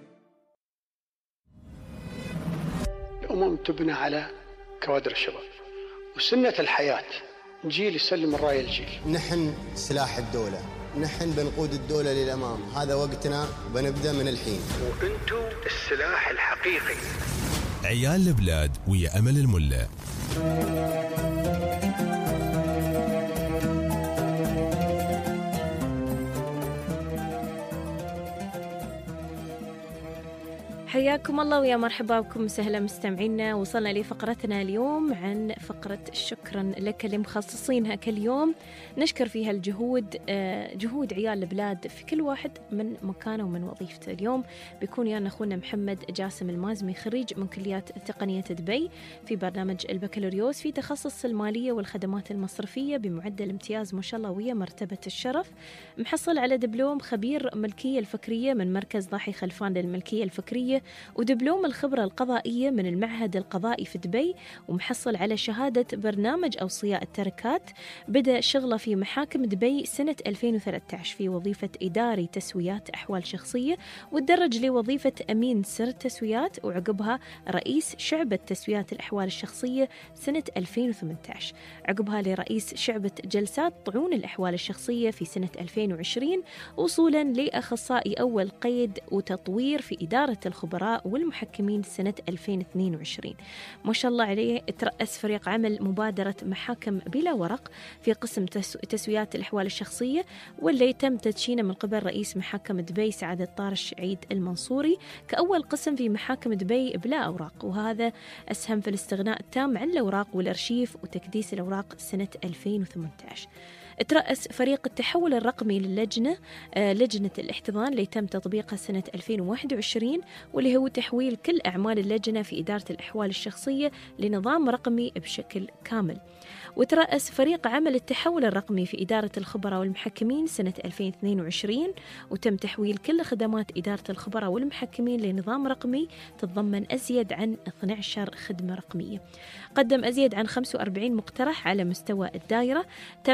الأمم تبنى على كوادر الشباب، وسنة الحياة جيل يسلم الراية الجيل.
نحن سلاح الدولة، نحن بنقود الدولة للأمام. هذا وقتنا وبنبدأ من الحين.
وأنتم السلاح الحقيقي.
عيال البلاد ويا أمل الملا.
حياكم الله ويا مرحبا بكم سهلا مستمعينا. وصلنا لفقرتنا اليوم عن فقرة شكرا لك اللي مخصصينها كل يوم نشكر فيها جهود عيال البلاد في كل واحد من مكانه ومن وظيفته. اليوم بيكون يانا أخونا محمد جاسم المازمي، خريج من كليات تقنية دبي في برنامج البكالوريوس في تخصص المالية والخدمات المصرفية بمعدل امتياز ما شاء الله ويا مرتبة الشرف. محصل على دبلوم خبير ملكية الفكرية من مركز ضاحي خلفان للملكية الفكرية، ودبلوم الخبرة القضائية من المعهد القضائي في دبي، ومحصل على شهادة برنامج أوصياء التركات. بدأ شغله في محاكم دبي سنة 2013 في وظيفة إداري تسويات أحوال شخصية، وتدرج لوظيفة أمين سر تسويات، وعقبها رئيس شعبة تسويات الأحوال الشخصية سنة 2018. عقبها لرئيس شعبة جلسات طعون الأحوال الشخصية في سنة 2020، وصولا لأخصائي أول قيد وتطوير في إدارة الخبراء والمحكمين سنة 2022. ما شاء الله عليه. ترأس فريق عمل مبادرة محاكم بلا ورق في قسم تسويات الأحوال الشخصية، واللي تم تدشينه من قبل رئيس محاكم دبي سعادة طارش عيد المنصوري كأول قسم في محاكم دبي بلا أوراق، وهذا أسهم في الاستغناء التام عن الأوراق والأرشيف وتكديس الأوراق سنة 2018. ترأس فريق التحول الرقمي للجنة لجنة الاحتضان اللي تم تطبيقها سنة 2021، واللي هو تحويل كل أعمال اللجنة في إدارة الأحوال الشخصية لنظام رقمي بشكل كامل. وترأس فريق عمل التحول الرقمي في إدارة الخبراء والمحكمين سنة 2022، وتم تحويل كل خدمات إدارة الخبراء والمحكمين لنظام رقمي تتضمن أزيد عن 12 خدمة رقمية. قدم أزيد عن 45 مقترح على مستوى الدائرة، تم من خلال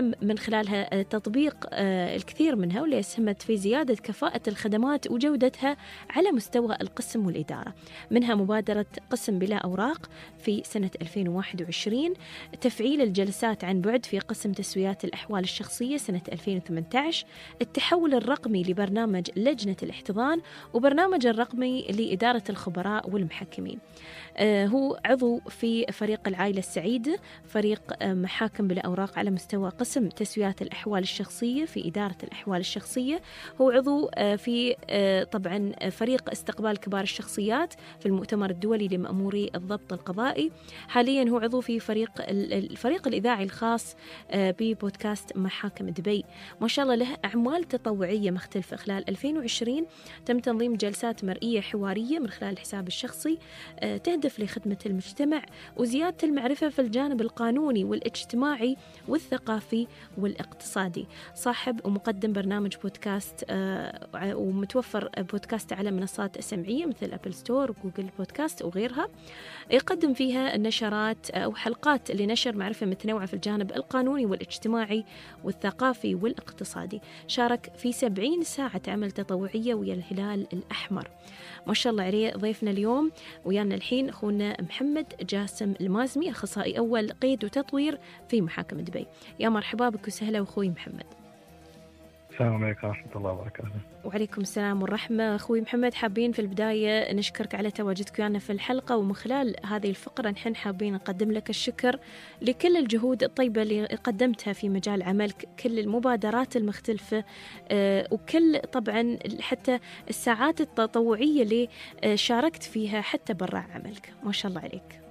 خلالها تطبيق الكثير منها، واللي أسهمت في زيادة كفاءة الخدمات وجودتها على مستوى القسم والإدارة. منها مبادرة قسم بلا أوراق في سنة 2021، تفعيل الجلسات عن بعد في قسم تسويات الأحوال الشخصية سنة 2018، التحول الرقمي لبرنامج لجنة الاحتضان، وبرنامج الرقمي لإدارة الخبراء والمحكمين. هو عضو في فريق العائلة السعيدة، فريق محاكم بلا أوراق على مستوى قسم تسويات الأحوال الشخصية في إدارة الأحوال الشخصية. هو عضو في طبعا فريق استقبال كبار الشخصيات في المؤتمر الدولي لمأموري الضبط القضائي. حاليا هو عضو في الفريق الإذاعي الخاص ببودكاست محاكم دبي. ما شاء الله له أعمال تطوعية مختلفة. خلال 2020 تم تنظيم جلسات مرئية حوارية من خلال الحساب الشخصي تهدف لخدمة المجتمع وزيادة المعرفة في الجانب القانوني والاجتماعي والثقافي والاقتصادي. صاحب ومقدم برنامج بودكاست ومتوفر بودكاست على منصات سمعية مثل أبل ستور وجوجل بودكاست وغيرها. يقدم فيها نشرات أو حلقات لنشر معرفة متنوعة في الجانب القانوني والاجتماعي والثقافي والاقتصادي. شارك في 70 ساعة عمل تطوعية ويا الهلال الأحمر. ما شاء الله عليه. ضيفنا اليوم ويانا الحين أخونا محمد جاسم المازمي، أخصائي أول قيد وتطوير في محاكم دبي. يا مرحبا بك وسهلا أخوي محمد.
السلام عليكم ورحمة الله وبركاته.
وعليكم السلام والرحمة. أخوي محمد، حابين في البداية نشكرك على تواجدك ويانا في الحلقة، ومن خلال هذه الفقرة نحن حابين نقدم لك الشكر لكل الجهود الطيبة اللي قدمتها في مجال عملك، كل المبادرات المختلفة وكل طبعا حتى الساعات التطوعية اللي شاركت فيها حتى برا عملك. ما شاء الله عليك.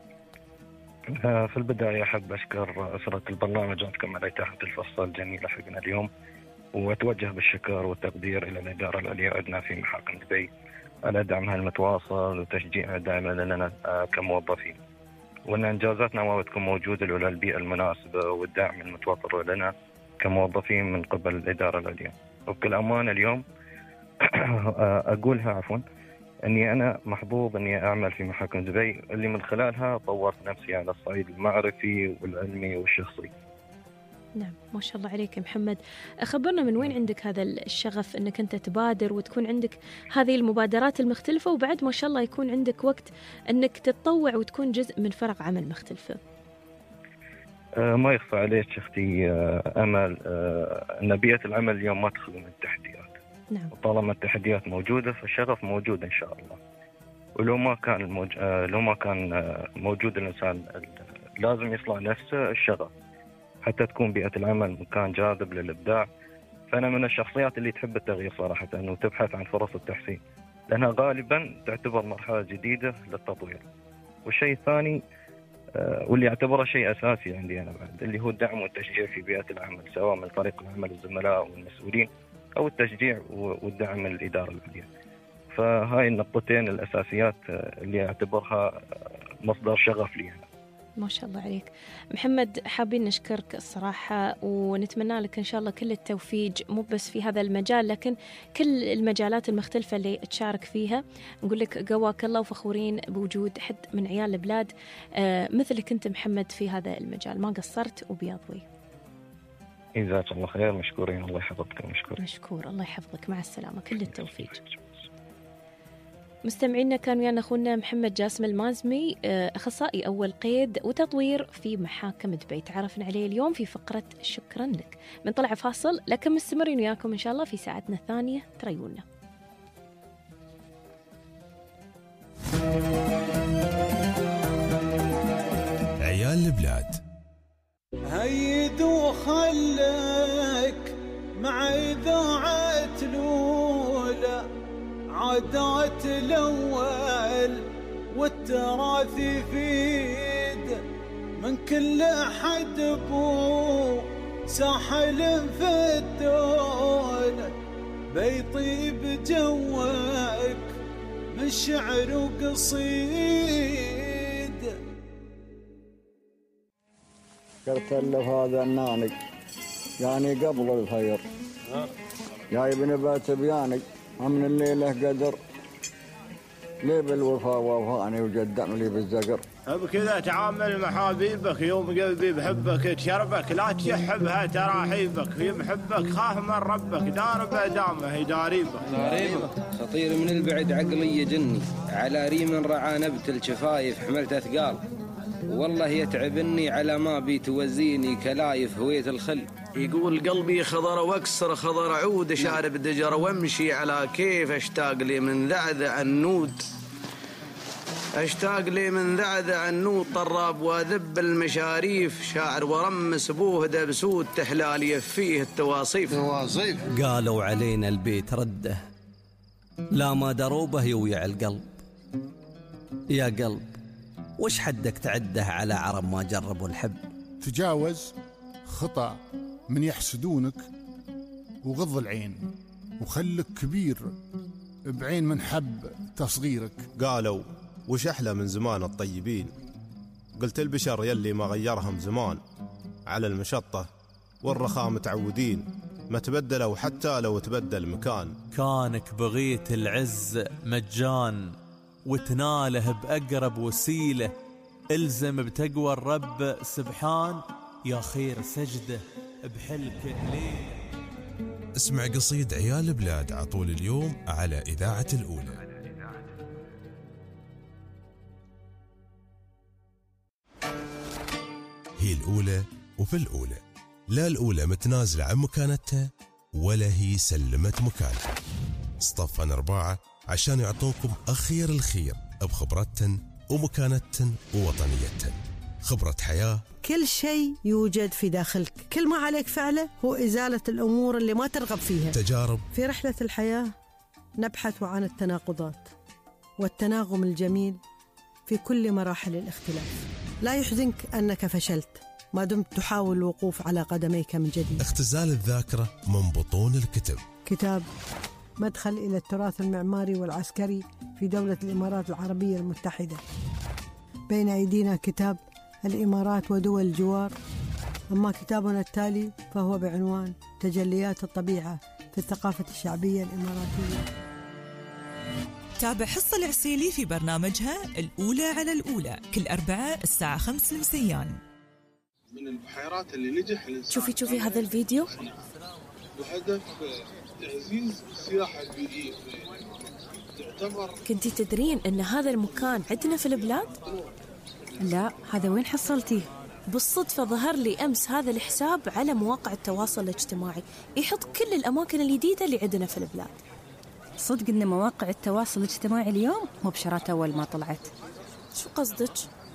في البداية أحب أشكر أسرة البرنامج عندكم على إتاحة الفرصة الجميلة حقنا اليوم، وأتوجه بالشكر والتقدير إلى الإدارة العليا عندنا في محاكم دبي على دعمها المتواصل وتشجيعها دائما لنا كموظفين، وأن إنجازاتنا ما بتكون موجودة لولا البيئة المناسبة والدعم المتوفر لنا كموظفين من قبل الإدارة العليا. وبكل أمانة اليوم أقولها أني أنا محظوظ أني أعمل في محاكم دبي، اللي من خلالها طورت نفسي على الصعيد المعرفي والعلمي والشخصي.
نعم، ما شاء الله عليك محمد. خبرنا من وين عندك هذا الشغف أنك أنت تبادر وتكون عندك هذه المبادرات المختلفة، وبعد ما شاء الله يكون عندك وقت أنك تتطوع وتكون جزء من فرق عمل مختلفة؟
ما يخفى عليك أختي أمل أن بيئة العمل اليوم ما تخلو من التحديات.
نعم.
وطالما التحديات موجودة فالشغف موجود إن شاء الله. ولو ما كان موجود الإنسان لازم يصنع نفسه الشغف حتى تكون بيئة العمل مكان جاذب للإبداع. فأنا من الشخصيات اللي تحب التغيير صراحة، أنه تبحث عن فرص التحسين، لأنها غالبا تعتبر مرحلة جديدة للتطوير. والشيء الثاني واللي أعتبره شيء أساسي عندي أنا بعد، اللي هو الدعم والتشجيع في بيئة العمل، سواء من فريق العمل الزملاء والمسؤولين أو التشجيع والدعم من الإدارة العليا. فهاي النقطتين الأساسيات اللي أعتبرها مصدر شغف لي أنا.
ما شاء الله عليك محمد. حابين نشكرك الصراحة، ونتمنى لك إن شاء الله كل التوفيق، مو بس في هذا المجال لكن كل المجالات المختلفة اللي تشارك فيها. نقول لك قواك الله، وفخورين بوجود حد من عيال البلاد مثلك أنت محمد في هذا المجال. ما قصرت وبيضوي.
جزاك الله خير. مشكورين. الله يحفظك.
مشكور. الله يحفظك. مع السلامة. كل التوفيق. مستمعينا، كان ويانا أخونا محمد جاسم المازمي، أخصائي أول قيد وتطوير في محاكم دبي. تعرفنا عليه اليوم في فقرة شكرا لك. بنطلع فاصل لكن مستمرين وياكم إن شاء الله في ساعتنا الثانية. تريونا.
عيال البلاد.
هيد وخلك مع إذاعة الأولى، عادات الأول والتراث يفيد من كل حد بو ساحل في الدولة، بيطيب جوك من شعر وقصيد.
قلت له هذا الناني يعني قبل الخير، يا ابن بات بياني من الليلة قدر، لي بالوفاء وفاني وجدعني لي بالزقر.
بكذا تعامل مع حبيبك، يوم قلبي بحبك تشربك، لا تشحبها تراحيبك، في محبك خاف من ربك، دار دامه يداريبك.
خطير من البعد عقلي يجني، على ريم رعى نبت الشفايف حملت اثقال، والله يتعبني على ما بيتوزيني كلايف هوية الخل. يقول قلبي خضر واكسر خضر عود، شارب دجر وامشي على كيف، اشتاق لي من ذعذع النود، اشتاق لي من ذعذع النود، طراب واذب المشاريف، شاعر ورمس بوه دبسود، تحلال يفيه التواصيف.
قالوا علينا البيت رده، لا ما دروبه يويع القلب. يا قلب وش حدك تعده على عرب ما جربوا الحب؟
تجاوز خطأ من يحسدونك وغض العين، وخلك كبير بعين من حب تصغيرك.
قالوا وش أحلى من زمان الطيبين، قلت البشر يلي ما غيرهم زمان، على المشطة والرخاء متعودين، ما تبدلوا حتى لو تبدل مكان.
كانك بغيت العز مجان، وتناله بأقرب وسيلة، الزم بتقوى الرب سبحان، يا خير سجده بحلك ليلة.
اسمع قصيد عيال بلاد عطول اليوم على إذاعة الأولى. هي الأولى وفي الأولى، لا الأولى متنازلة عن مكانتها ولا هي سلمت مكانها. اصطفن 4 عشان يعطوكم أخير الخير بخبرة ومكانة ووطنية، خبرة حياة.
كل شيء يوجد في داخلك، كل ما عليك فعله هو إزالة الأمور اللي ما ترغب فيها.
تجارب
في رحلة الحياة نبحث عن التناقضات والتناغم الجميل في كل مراحل الاختلاف. لا يحزنك أنك فشلت ما دمت تحاول الوقوف على قدميك من جديد.
اختزال الذاكرة من بطون الكتب.
كتاب مدخل إلى التراث المعماري والعسكري في دولة الإمارات العربية المتحدة. بين أيدينا كتاب الإمارات ودول الجوار، أما كتابنا التالي فهو بعنوان تجليات الطبيعة في الثقافة الشعبية الإماراتية.
تابع حصة العسيلي في برنامجها الأولى على الأولى كل أربعاء الساعة 5 مساءً.
من البحيرات اللي نجح الإنسان.
شوفي هذا الفيديو،
بهدف تعزيز السياحة البيئية. تعتبر
كنتي تدرين أن هذا المكان عندنا في البلاد؟ لا، هذا وين حصلتيه؟ بالصدفة ظهر لي أمس هذا الحساب على مواقع التواصل الاجتماعي، يحط كل الأماكن الجديدة اللي عندنا في البلاد.
صدق إن مواقع التواصل الاجتماعي اليوم مبشرات أول ما طلعت.
شو قصدك؟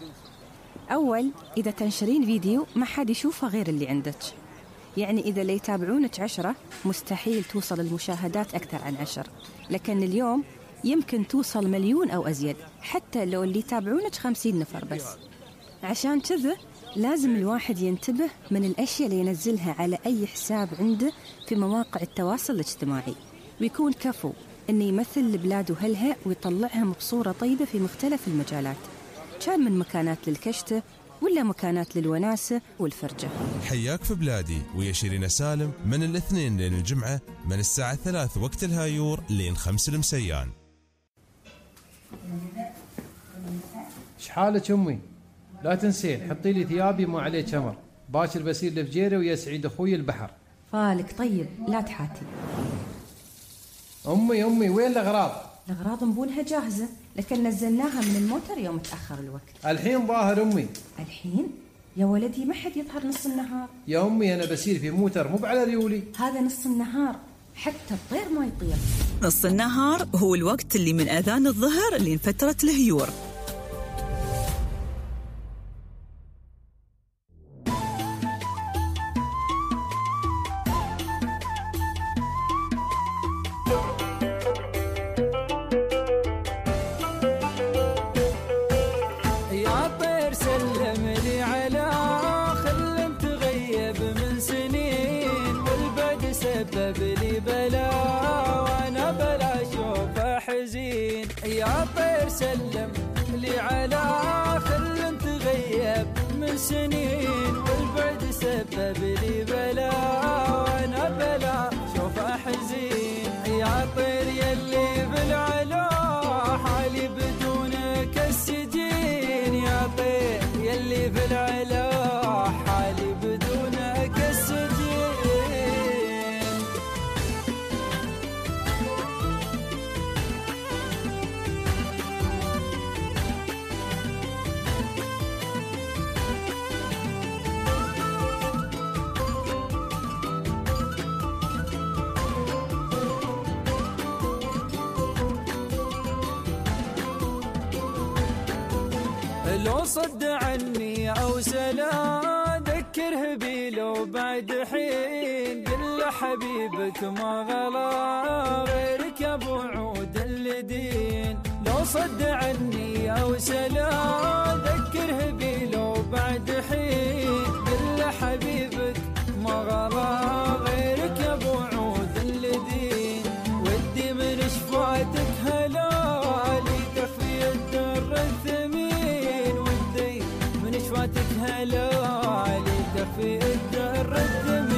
أول إذا تنشرين فيديو ما حد يشوفه غير اللي عندك، يعني إذا اللي يتابعونك 10 مستحيل توصل المشاهدات أكثر عن 10، لكن اليوم يمكن توصل 1,000,000 أو أزيد، حتى لو اللي يتابعونك 50 نفر بس. عشان كذا لازم الواحد ينتبه من الأشياء اللي ينزلها على أي حساب عنده في مواقع التواصل الاجتماعي، ويكون كفو إنه يمثل البلاد وهلها ويطلعهم بصورة طيبة في مختلف المجالات، كان من مكانات للكشتة ولا مكانات للوناسة والفرجة.
حياك في بلادي ويا شيرين سالم من الاثنين لين الجمعة من الساعة 3 وقت الهايور لين 5 المسيان.
شحالك أمي؟ لا تنسين حطي لي ثيابي ما عليه شمر، باكر بسير لفجيرة ويسعيد أخوي البحر.
فالك طيب لا تحاتي.
أمي وين الأغراض؟
الأغراض نبونها جاهزة، لكن نزلناها من الموتر يوم تأخر الوقت.
الحين ظاهر أمي.
الحين؟ يا ولدي ما حد يظهر نص النهار.
يا أمي أنا بسير في موتر مو على ريولي.
هذا نص النهار، حتى الطير ما يطير.
نص النهار هو الوقت اللي من أذان الظهر لين فترة الهيور.
سلم لي على خل تغيب من سنين، والبعد سبب لي بلا وانا بلا شوف حزين. يا طير يلي بالعلا حالي اللي في العلا حالي بدونك السجين. لو صد عني أو سلا ذكره بي لو بعد حين، قل حبيبك ما غلا غيرك يا ابو عود الدين. لو صد عني أو سلا ذكره بي لو بعد حين، قل حبيبك ما غلا غيرك يا ابو عود الدين. ودي من شفاتك هلالي تخفي الدر الثمين، ودي من شفاتك هلالي تخفي الدر الثمين.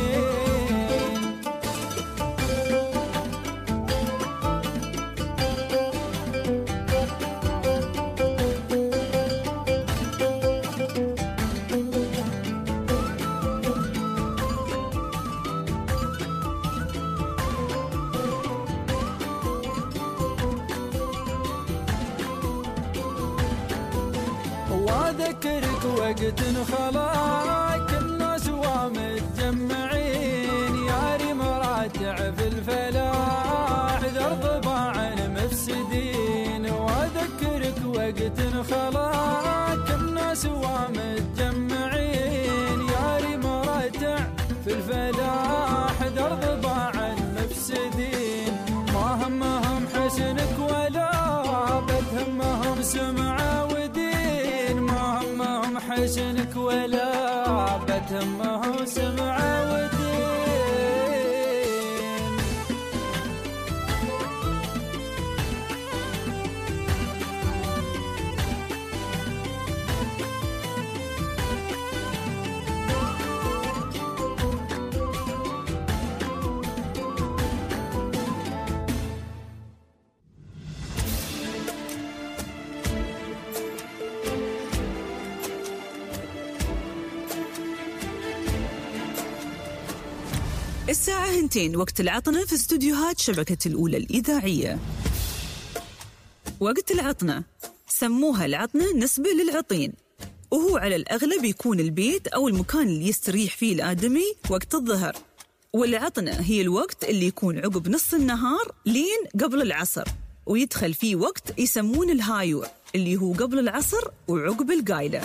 واذكرك وقت خلاك الناس ومتجمعين، يا ريم راتع في الفلاح ذر ضباع مفسدين. واذكرك وقت خلاك الناس ومتجمعين، يا ريم راتع في الفلاح ذر ضباع مفسدين. ما همهم حسنك ولا بتهمهم سمعه ودين، ما همهم حسنك ولا بتهمهم سمعه ودين.
الساعة 2 وقت العطنة في استوديوهات شبكة الأولى الإذاعية. وقت العطنة سموها العطنة نسبة للعطين، وهو على الأغلب يكون البيت أو المكان اللي يستريح فيه الآدمي وقت الظهر. والعطنة هي الوقت اللي يكون عقب نص النهار لين قبل العصر، ويدخل فيه وقت يسمون الهايور اللي هو قبل العصر وعقب القايلة.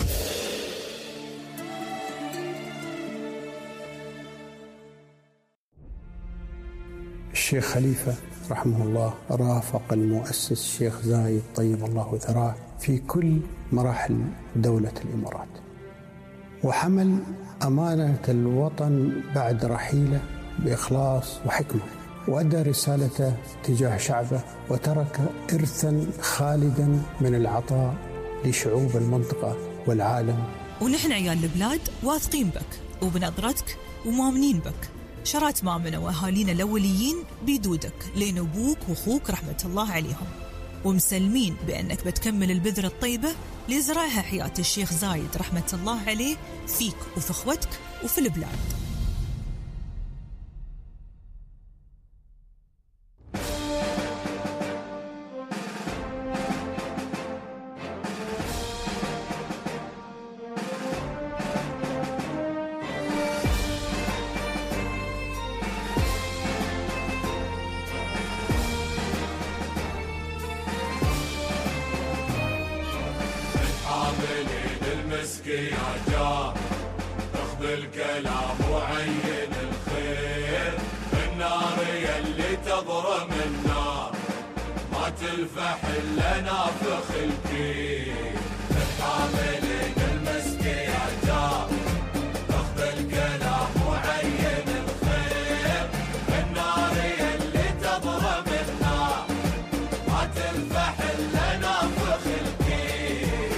الشيخ خليفة رحمه الله رافق المؤسس الشيخ زايد طيب الله ثراه في كل مراحل دولة الإمارات، وحمل أمانة الوطن بعد رحيله بإخلاص وحكمة، وأدى رسالته تجاه شعبه، وترك إرثاً خالداً من العطاء لشعوب المنطقة والعالم.
ونحن عيال البلاد واثقين بك وبنظرتك ومؤمنين بك. شرات مامنا وأهالينا الأوليين بيدودك لين أبوك وأخوك رحمة الله عليهم، ومسلمين بأنك بتكمل البذرة الطيبة اللي زرعها حياة الشيخ زايد رحمة الله عليه فيك وفي أخوتك وفي البلاد.
يا جار اخذ الكلام وعين الخير، النار يلي تضرم النار ما تلفح الا نافخ الكير. حاملين المسك يا جار اخذ الكلام وعين الخير، النار يلي تضرم النار ما تلفح الا نافخ الكير.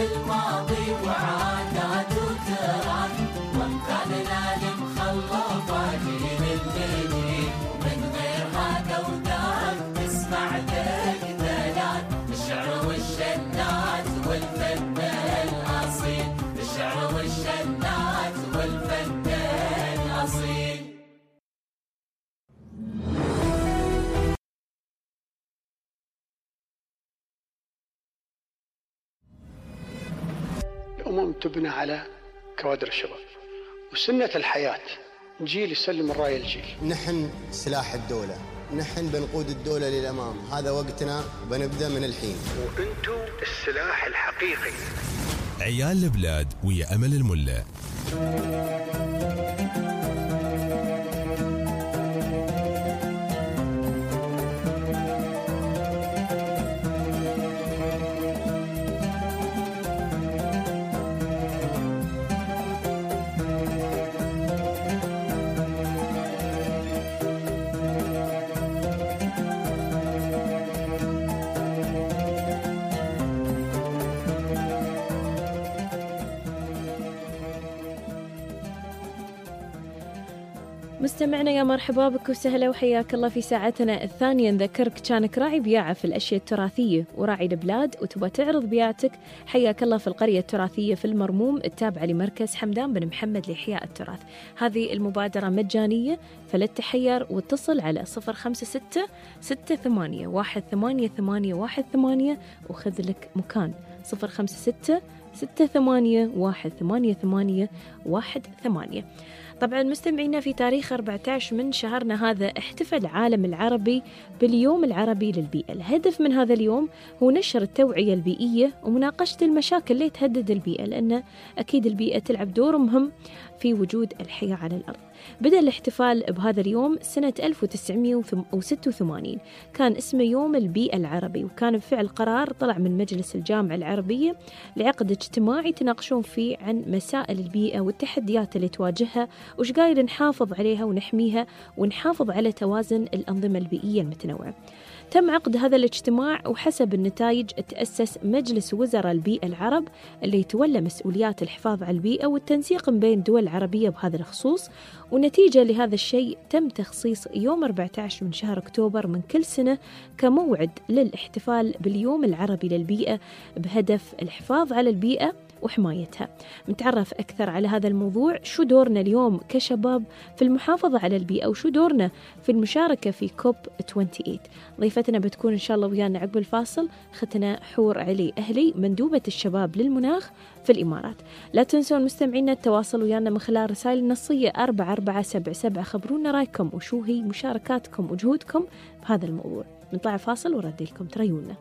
الماضي وعادات وتراث، وامثالنا المخلفة جيل الجديد، ومن غير هذا وداد تسمع تقتلات. الشعر والشنات والفن الأصيل، الشعر والشنات والفن الأصيل.
الأمم تبنى على كوادر الشباب، وسنة الحياة جيل يسلم الراية الجيل.
نحن سلاح الدولة، نحن بنقود الدولة للأمام، هذا وقتنا وبنبدأ من الحين.
وأنتم السلاح الحقيقي.
عيال البلاد ويا أمل الملا.
مستمعنا يا مرحبا بك وسهلا وحياك الله في ساعتنا الثانية. نذكرك كانك راعي بياعة في الأشياء التراثية وراعي البلاد وتبغى تعرض بياعتك، حياك الله في القرية التراثية في المرموم التابعة لمركز حمدان بن محمد لإحياء التراث. هذه المبادرة مجانية، فلا تتحير واتصل على 056-68-18818 وخذ لك مكان. 056-68-18818. طبعا مستمعينا، في تاريخ 14 من شهرنا هذا احتفل العالم العربي باليوم العربي للبيئة. الهدف من هذا اليوم هو نشر التوعية البيئية ومناقشة المشاكل اللي تهدد البيئة، لأن أكيد البيئة تلعب دور مهم في وجود الحياة على الأرض. بدأ الاحتفال بهذا اليوم سنة 1986، كان اسمه يوم البيئة العربي، وكان بفعل قرار طلع من مجلس الجامعة العربية لعقد اجتماع يتناقشون فيه عن مسائل البيئة والتحديات اللي تواجهها وش قايل نحافظ عليها ونحميها ونحافظ على توازن الأنظمة البيئية المتنوعة. تم عقد هذا الاجتماع، وحسب النتائج تأسس مجلس وزراء البيئة العرب اللي يتولى مسؤوليات الحفاظ على البيئة والتنسيق بين الدول العربية بهذا الخصوص. ونتيجة لهذا الشيء تم تخصيص يوم 14 من شهر أكتوبر من كل سنة كموعد للاحتفال باليوم العربي للبيئة بهدف الحفاظ على البيئة وحمايتها. نتعرف أكثر على هذا الموضوع، شو دورنا اليوم كشباب في المحافظة على البيئة وشو دورنا في المشاركة في كوب 28. ضيفتنا بتكون إن شاء الله ويانا عقب الفاصل ختنا حور علي أهلي، مندوبة الشباب للمناخ في الإمارات. لا تنسون مستمعينا التواصل ويانا من خلال رسائل النصية 4477. خبرونا رأيكم وشو هي مشاركاتكم وجهودكم بهذا الموضوع. نطلع فاصل وردي لكم تريونا.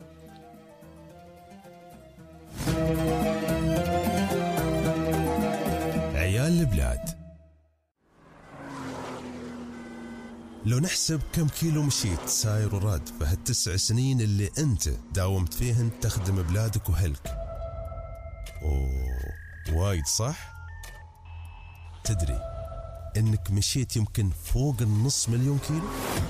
عيال البلاد. لو نحسب كم كيلو مشيت ساير وراد في هالتسع سنين اللي انت داومت فيهن تخدم بلادك وهلك، وايد صح؟ تدري انك مشيت يمكن فوق 500,000 كيلو؟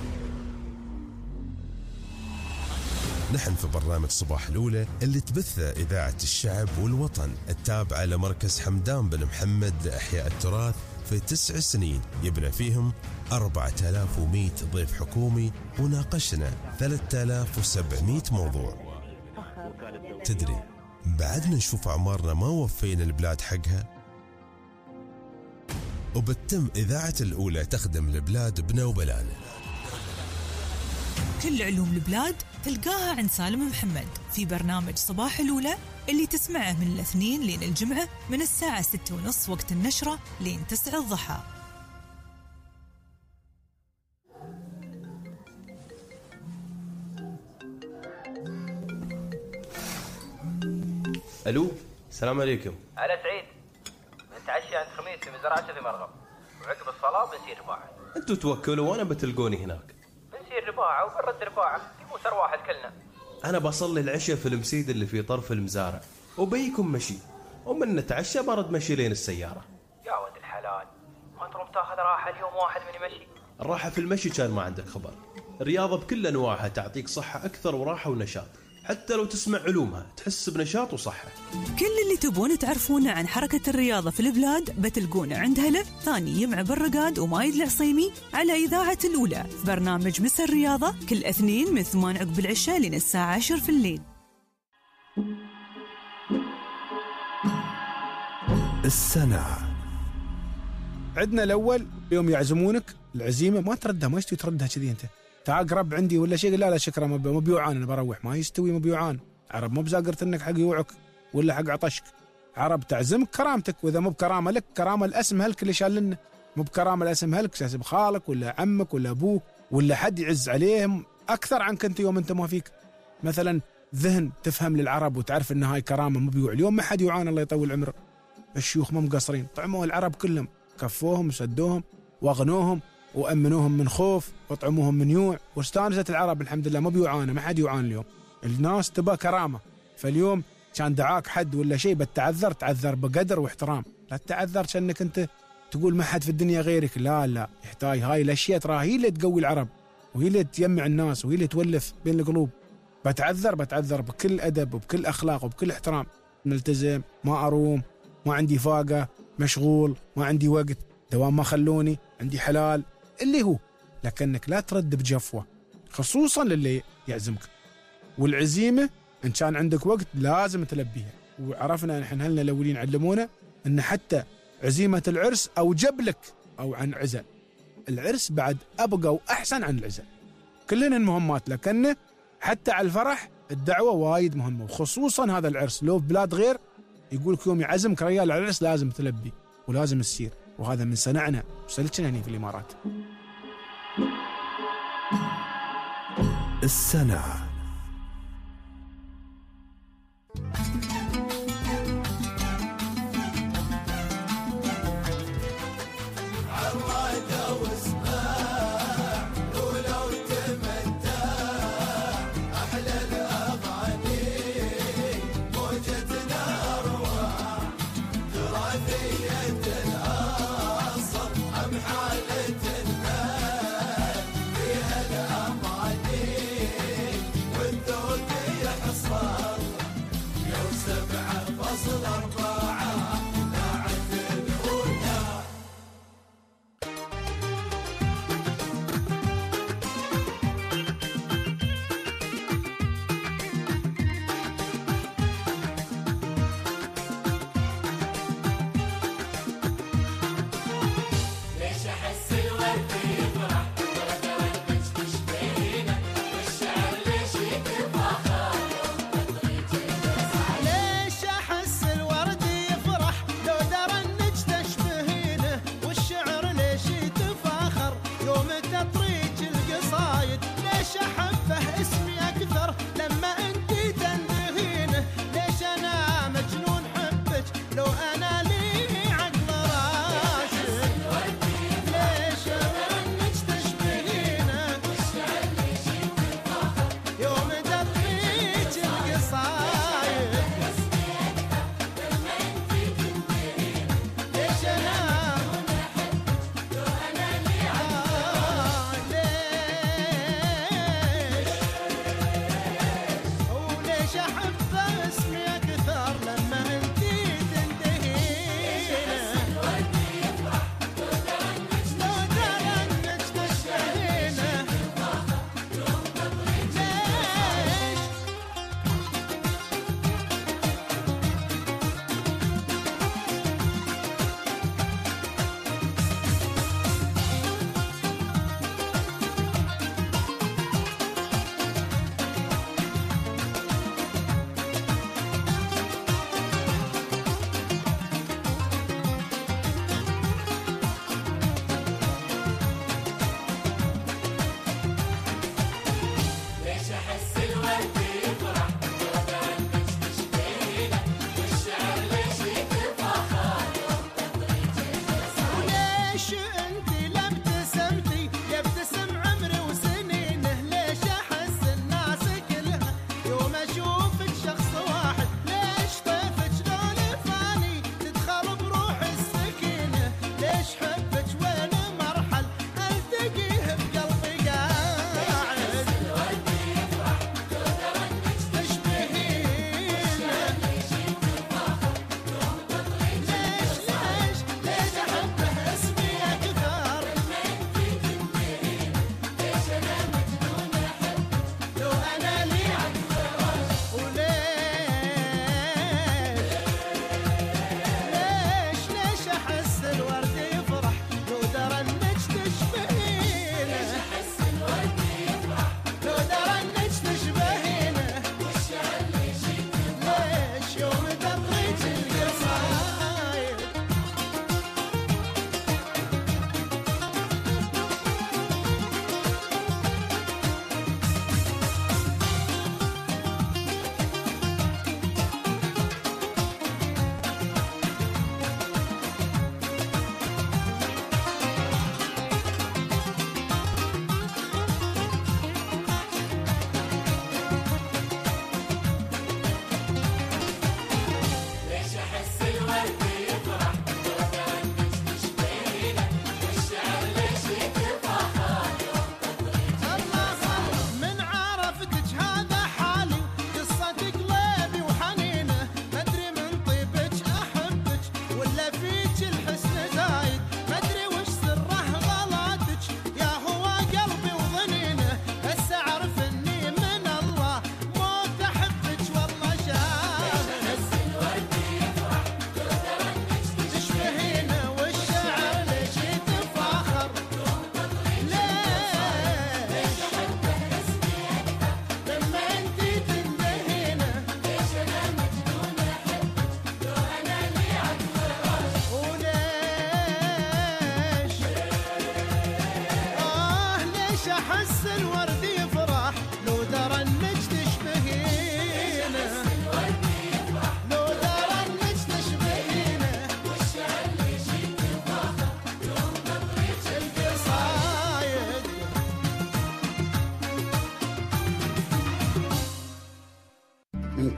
نحن في برنامج صباح الأولى اللي تبثه إذاعة الشعب والوطن التابعة لمركز حمدان بن محمد لإحياء التراث في 9 سنين يبنى فيهم 4100 ضيف حكومي وناقشنا 3700 موضوع. تدري بعدنا نشوف أعمارنا ما وفينا البلاد حقها. وبتم إذاعة الأولى تخدم البلاد بنا وبلانا.
كل علوم البلاد تلقاها عند سالم محمد في برنامج صباح الأولى اللي تسمعه من الاثنين لين الجمعة من الساعة 6:30 وقت النشرة لين 9 الضحى.
الو، السلام عليكم.
على سعيد، نتعشى عند خميس في مزرعة في مرغم، وعقب الصلاة بنسير رباعة.
انتوا توكلوا وانا بتلقوني هناك.
بنسير رباعة وبنرد رباعة، تبو سرواح الكلنا.
انا بصلي العشاء في المسيد اللي في طرف المزارع وبيكم مشي، ومن نتعشى برد مشي لين السيارة.
يا ولد الحلال، ما تروم تاخذ راحة اليوم واحد من يمشي؟
الراحة في المشي كان ما عندك خبر. الرياضة بكل أنواعها تعطيك صحة أكثر وراحة ونشاط. حتى لو تسمع علومها تحس بنشاط وصحة.
كل اللي تبون تعرفونه عن حركة الرياضة في البلاد بتلقونه عند هلا ثاني يمع بالرقاد ومايد العصيمي على إذاعة الأولى في برنامج مس الرياضة كل اثنين من 8 عقب العشاء لين الساعة 10 في الليل.
السنة عندنا الأول يوم يعزمونك العزيمة ما تردها، ما يستوي تردها كذي أنت تعال قرب عندي ولا شيء، لا شكرا ما بيوعان أنا بروح، ما يستوي ما بيوعان. عرب مو بزاقرت إنك حق يوعك ولا حق عطشك، عرب تعزمك كرامتك، وإذا مو بكرامة لك كرامة الأسم هلك اللي شالنا، مو بكرامة الأسم هلك ساسب خالك ولا عمك ولا أبوك ولا حد يعز عليهم أكثر عنك أنت يوم أنت ما فيك مثلا ذهن تفهم للعرب وتعرف إن هاي كرامة مو بيوع. اليوم ما حد يوعان الله يطول عمره، الشيوخ ما مقصرين طعموا العرب كلهم، كفوهم وسدوهم واغنوهم وامنوهم من خوف وطعموهم من يوع، واستانست العرب الحمد لله ما بيوعانه، ما حد يوعان اليوم. الناس تبى كرامه، فاليوم كان دعاك حد ولا شيء بتعذر تعذر بقدر واحترام، لا تتعذر كأنك انت تقول ما حد في الدنيا غيرك، لا يحتاج هاي الاشياء ترى هي اللي تقوي العرب وهي اللي تجمع الناس وهي اللي تولف بين القلوب. بتعذر بكل ادب وبكل اخلاق وبكل احترام، ملتزم، ما اروم، ما عندي فاقة، مشغول، ما عندي وقت، دوام ما خلوني، عندي حلال اللي هو، لكنك لا ترد بجفوة خصوصا للي يعزمك. والعزيمة إن كان عندك وقت لازم تلبيها. وعرفنا نحن هلنا الأولين علمونا إن حتى عزيمة العرس أوجب لك أو عن عزل، العرس بعد أبقى وأحسن عن العزل. كلنا المهمات، لكن حتى على الفرح الدعوة وايد مهمة، وخصوصا هذا العرس لو في بلاد غير يقولك يوم يعزمك ريال على العرس لازم تلبي ولازم تسير، وهذا من صنعنا وسلتنا هنا في الإمارات. السنة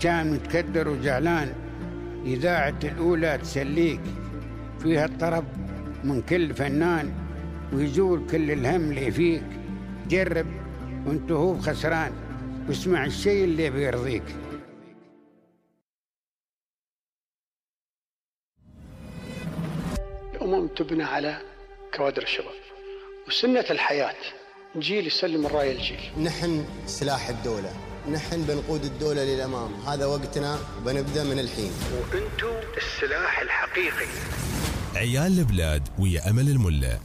كان متكدر وزعلان إذاعة الأولى تسليك، فيها الطرب من كل فنان ويزول كل الهم اللي فيك. جرب وانت هو خسران واسمع الشيء اللي بيرضيك.
الأمم تبنى على كوادر الشباب، وسنة الحياة جيل يسلم الراية الجيل.
نحن سلاح الدولة، نحن بنقود الدولة للأمام، هذا وقتنا بنبدأ من الحين.
وانتم السلاح الحقيقي.
عيال البلاد ويا أمل الملا.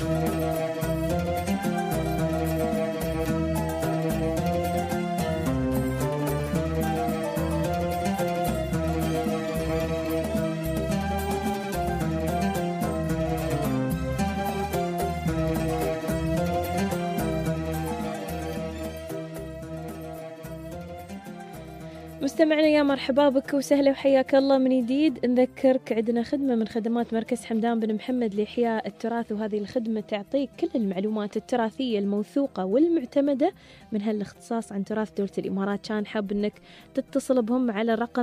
مستمعنا يا مرحبا بك وسهلا وحياك الله من جديد. نذكرك عندنا خدمة من خدمات مركز حمدان بن محمد لإحياء التراث، وهذه الخدمة تعطيك كل المعلومات التراثية الموثوقة والمعتمدة من هالاختصاص عن تراث دولة الإمارات. كان حاب أنك تتصل بهم على الرقم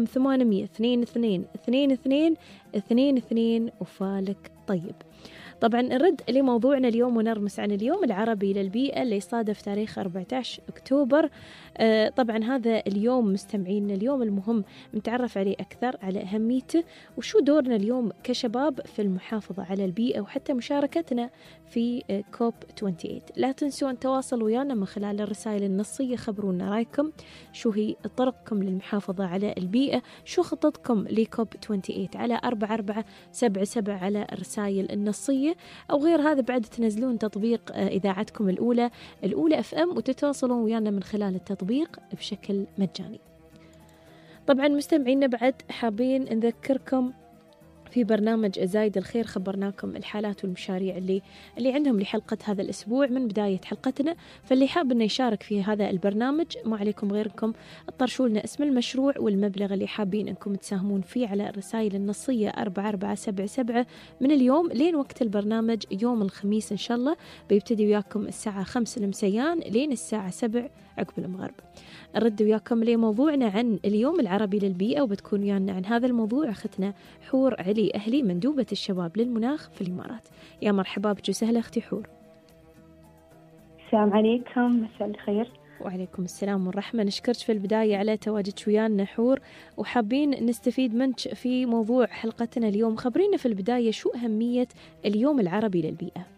800-22-22-22 وفالك طيب. طبعا نرد لموضوعنا اليوم ونرمس عن اليوم العربي للبيئة اللي يصادف تاريخ 14 أكتوبر. طبعا هذا اليوم مستمعين اليوم المهم نتعرف عليه أكثر، على أهميته وشو دورنا اليوم كشباب في المحافظة على البيئة وحتى مشاركتنا في كوب 28. لا تنسوا أن تواصلوا ويانا من خلال الرسائل النصية، خبرونا رأيكم، شو هي طرقكم للمحافظة على البيئة، شو خطتكم لكوب 28 على 4477 على الرسائل النصية، أو غير هذا بعد تنزلون تطبيق إذاعتكم الأولى FM وتتواصلون ويانا من خلال التطبيق بشكل مجاني. طبعا مستمعينا بعد حابين نذكركم في برنامج زايد الخير، خبرناكم الحالات والمشاريع اللي عندهم لحلقة هذا الأسبوع من بداية حلقتنا، فاللي حاب أنه يشارك في هذا البرنامج ما عليكم غيركم اطرشوا لنا اسم المشروع والمبلغ اللي حابين أنكم تساهمون فيه على الرسائل النصية 4477 من اليوم لين وقت البرنامج يوم الخميس إن شاء الله، بيبتدي وياكم الساعة 5 المسيان لين الساعة 7 عقب المغرب. نرد وياكم لموضوعنا عن اليوم العربي للبيئة، وبتكون ويانا عن هذا الموضوع أختنا حور علي أهلي مندوبة الشباب للمناخ في الإمارات. يا مرحبا بك وسهلا أختي حور.
السلام عليكم، مساء الخير.
وعليكم السلام والرحمة. نشكرك في البداية على تواجدك ويانا حور، وحابين نستفيد منك في موضوع حلقتنا اليوم. خبرينا في البداية شو أهمية اليوم العربي للبيئة؟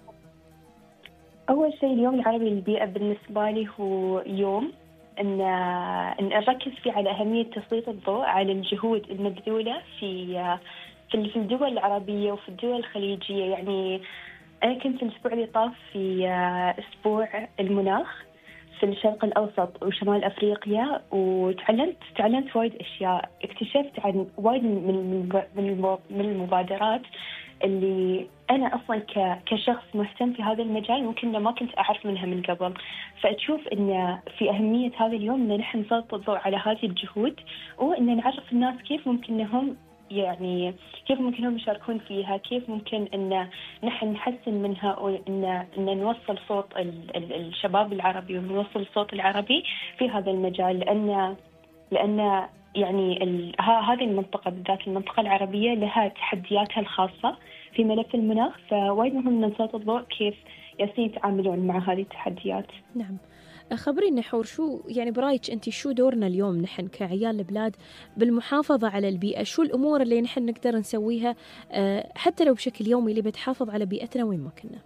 أول شيء اليوم العربي للبيئة بالنسبة لي هو يوم أن نركز فيه على أهمية تسليط الضوء على الجهود المبذولة في الدول العربية وفي الدول الخليجية. يعني أنا كنت الأسبوع اللي طاف في أسبوع المناخ في الشرق الأوسط وشمال أفريقيا، وتعلمت وايد أشياء، اكتشفت عن وايد من المبادرات اللي أنا أصلاً كشخص مهتم في هذا المجال ممكن ما كنت أعرف منها من قبل. فأشوف إن في أهمية هذا اليوم إن نحن نسلط الضوء على هذه الجهود، وإن نعرف الناس كيف ممكن إنهم يشاركون فيها، كيف ممكن إن نحن نحسن منها، وإن نوصل صوت الشباب العربي ونوصل الصوت العربي في هذا المجال، لأن يعني هذه المنطقة بالذات المنطقة العربية لها تحدياتها الخاصة في ملف المناخ، فوايد مهم نسلط الضوء كيف يتعاملون مع هذه التحديات.
نعم، خبرينا حور، شو يعني برايك أنت شو دورنا اليوم نحن كعيال البلاد بالمحافظة على البيئة؟ شو الأمور اللي نحن نقدر نسويها حتى لو بشكل يومي اللي بتحافظ على بيئتنا وين ما كنا؟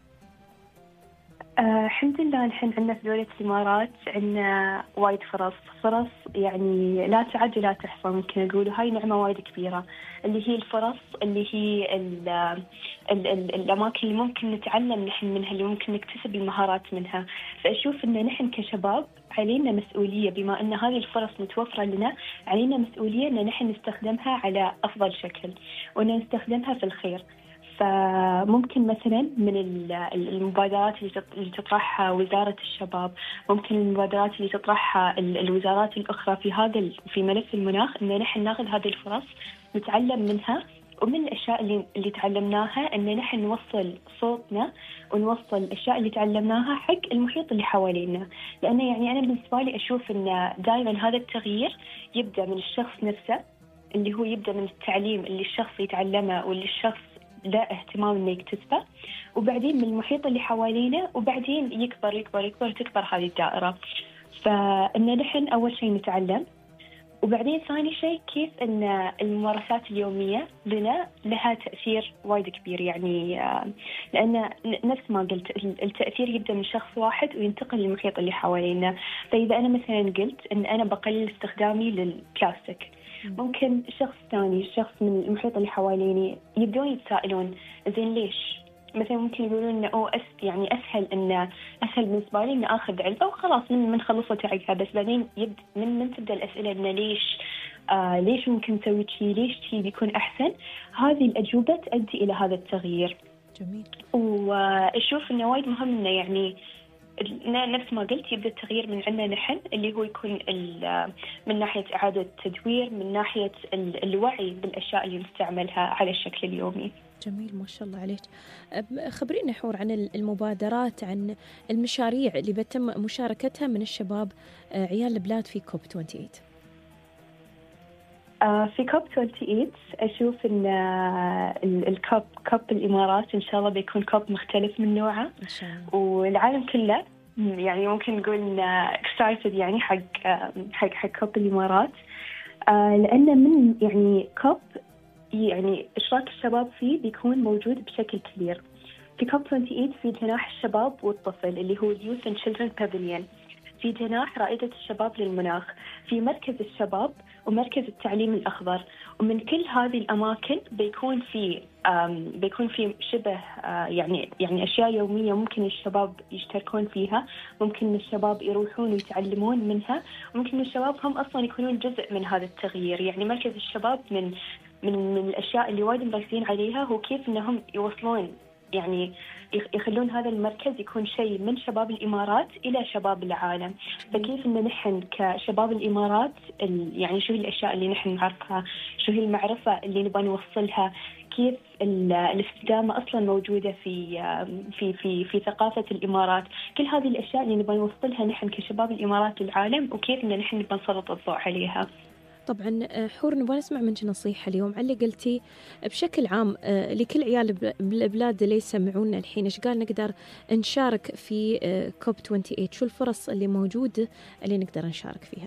الحمد لله نحن عندنا في دولة الإمارات عندنا وايد فرص يعني لا تعد ولا تحصى، ممكن أقول هاي نعمة وايد كبيرة، اللي هي الفرص، اللي هي الأماكن اللي ممكن نتعلم نحن منها، اللي ممكن نكتسب المهارات منها. فأشوف إن نحن كشباب علينا مسؤولية، بما أن هذه الفرص متوفرة لنا علينا مسؤولية أن نحن نستخدمها على أفضل شكل وأن نستخدمها في الخير. فممكن مثلا من المبادرات اللي تطرحها وزارة الشباب، ممكن المبادرات اللي تطرحها الوزارات الأخرى في ملف المناخ، إن نحن ناخذ هذه الفرص نتعلم منها ومن الأشياء اللي تعلمناها أن نحن نوصل صوتنا ونوصل الأشياء اللي تعلمناها حق المحيط اللي حوالينا. لأنه يعني أنا بالنسبة لي أشوف أن دائما هذا التغيير يبدأ من الشخص نفسه، اللي هو يبدأ من التعليم اللي الشخص يتعلمه واللي الشخص له اهتمام إنه يكتسبه، وبعدين من المحيط اللي حوالينا، وبعدين يكبر يكبر يكبر تكبر هذه الدائرة. فإن نحن أول شيء نتعلم، وبعدين ثاني شيء كيف أن الممارسات اليومية لها تأثير وايد كبير. يعني لأن نفس ما قلت التأثير يبدأ من شخص واحد وينتقل للمحيط اللي حوالينا. فإذا أنا مثلا قلت أن أنا بقلل استخدامي للبلاستيك، ممكن شخص ثاني، شخص من المحيط اللي حواليني يبدون يتساءلون زين ليش؟ مثلا ممكن يقولون إنه يعني أسهل بالنسبة لي إن أخذ علبة وخلاص من خلصت علبها. بس بعدين من تبدأ الأسئلة إنه ليش ممكن نسوي شيء، ليش شيء بيكون أحسن. هذه الأجوبة تؤدي إلى هذا التغيير.
جميل.
وأشوف إنه وايد مهم إنه يعني نفس ما قلت يبدأ التغيير من عندنا نحن، اللي هو يكون من ناحية إعادة التدوير، من ناحية الوعي بالأشياء اللي نستعملها على الشكل اليومي.
جميل، ما شاء الله عليك. خبرينا حور عن المبادرات، عن المشاريع اللي بتم مشاركتها من الشباب عيال البلاد في كوب 28.
في كوب 28 أشوف إن الكوب الإمارات إن شاء الله بيكون كوب مختلف من نوعه إن شاء الله. والعالم كله يعني ممكن نقول excited يعني حق كوب الإمارات، لأن من يعني كوب يعني إشراك الشباب فيه بيكون موجود بشكل كبير. في كوب 28 في جناح الشباب والطفل اللي هو Youth and Children Pavilion، في جناح رائدة الشباب للمناخ، في مركز الشباب ومركز التعليم الأخضر. ومن كل هذه الأماكن بيكون في شبه يعني أشياء يومية ممكن الشباب يشتركون فيها، ممكن الشباب يروحون ويتعلمون منها، ممكن الشباب هم أصلا يكونون جزء من هذا التغيير. يعني مركز الشباب من الأشياء اللي وايد مركزين عليها هو كيف إنهم يوصلون، يعني يخلون هذا المركز يكون شيء من شباب الإمارات إلى شباب العالم. فكيف إن نحن كشباب الإمارات يعني شو هي الأشياء اللي نحن نعرفها، شو هي المعرفة اللي نبغى نوصلها، كيف الاستدامة أصلا موجودة في ثقافة الإمارات. كل هذه الأشياء اللي نبغى نوصلها نحن كشباب الإمارات للعالم، وكيف إن نحن نبغى نسلط الضوء عليها.
طبعا حور نبغى نسمع منك نصيحة اليوم على اللي قلتي بشكل عام لكل عيال البلاد اللي يسمعونا الحين. ايش قال نقدر نشارك في كوب 28؟ شو الفرص اللي موجودة اللي نقدر نشارك فيها؟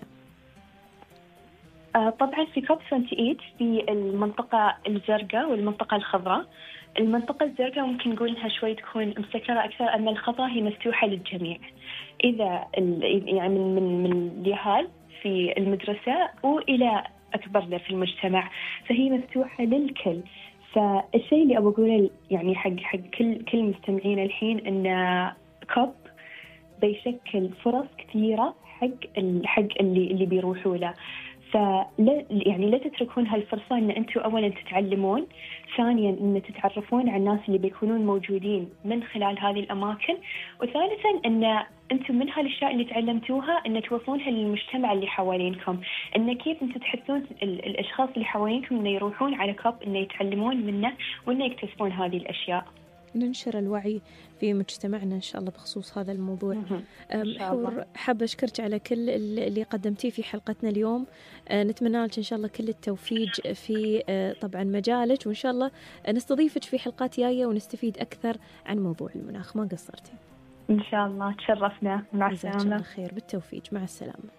طبعا في كوب 28 في المنطقة الزرقاء والمنطقة الخضراء. المنطقة الزرقاء ممكن نقول إنها شوي تكون مسكرة أكثر، أما الخضراء هي مفتوحة للجميع. إذا يعني من اليهال في المدرسة وإلى أكبرنا في المجتمع، فهي مفتوحة للكل. فالشيء اللي أبغى أقوله يعني حق كل مستمعين الحين إن كوب بيشكل فرص كثيرة حق اللي بيروحوا له. لا تتركون هالفرصة إن أنتوا أولاً تتعلمون، ثانياً إن تتعرفون على الناس اللي بيكونون موجودين من خلال هذه الأماكن، وثالثاً إن أنتم من هالأشياء اللي تعلمتوها إن توصلونها للمجتمع اللي حوالينكم، إن كيف أنتم تحسون الأشخاص اللي حوالينكم إن يروحون على كوب إن يتعلمون منه وإن يكتسبون هذه الأشياء.
ننشر الوعي في مجتمعنا إن شاء الله بخصوص هذا الموضوع. حور، حابة أشكرك على كل اللي قدمتيه في حلقتنا اليوم. نتمنى لك إن شاء الله كل التوفيق في طبعا مجالك، وإن شاء الله نستضيفك في حلقات جاية ونستفيد أكثر عن موضوع المناخ. ما قصرتي
إن شاء الله، تشرفنا. مع السلامة.
الله خير، بالتوفيق، مع السلامة.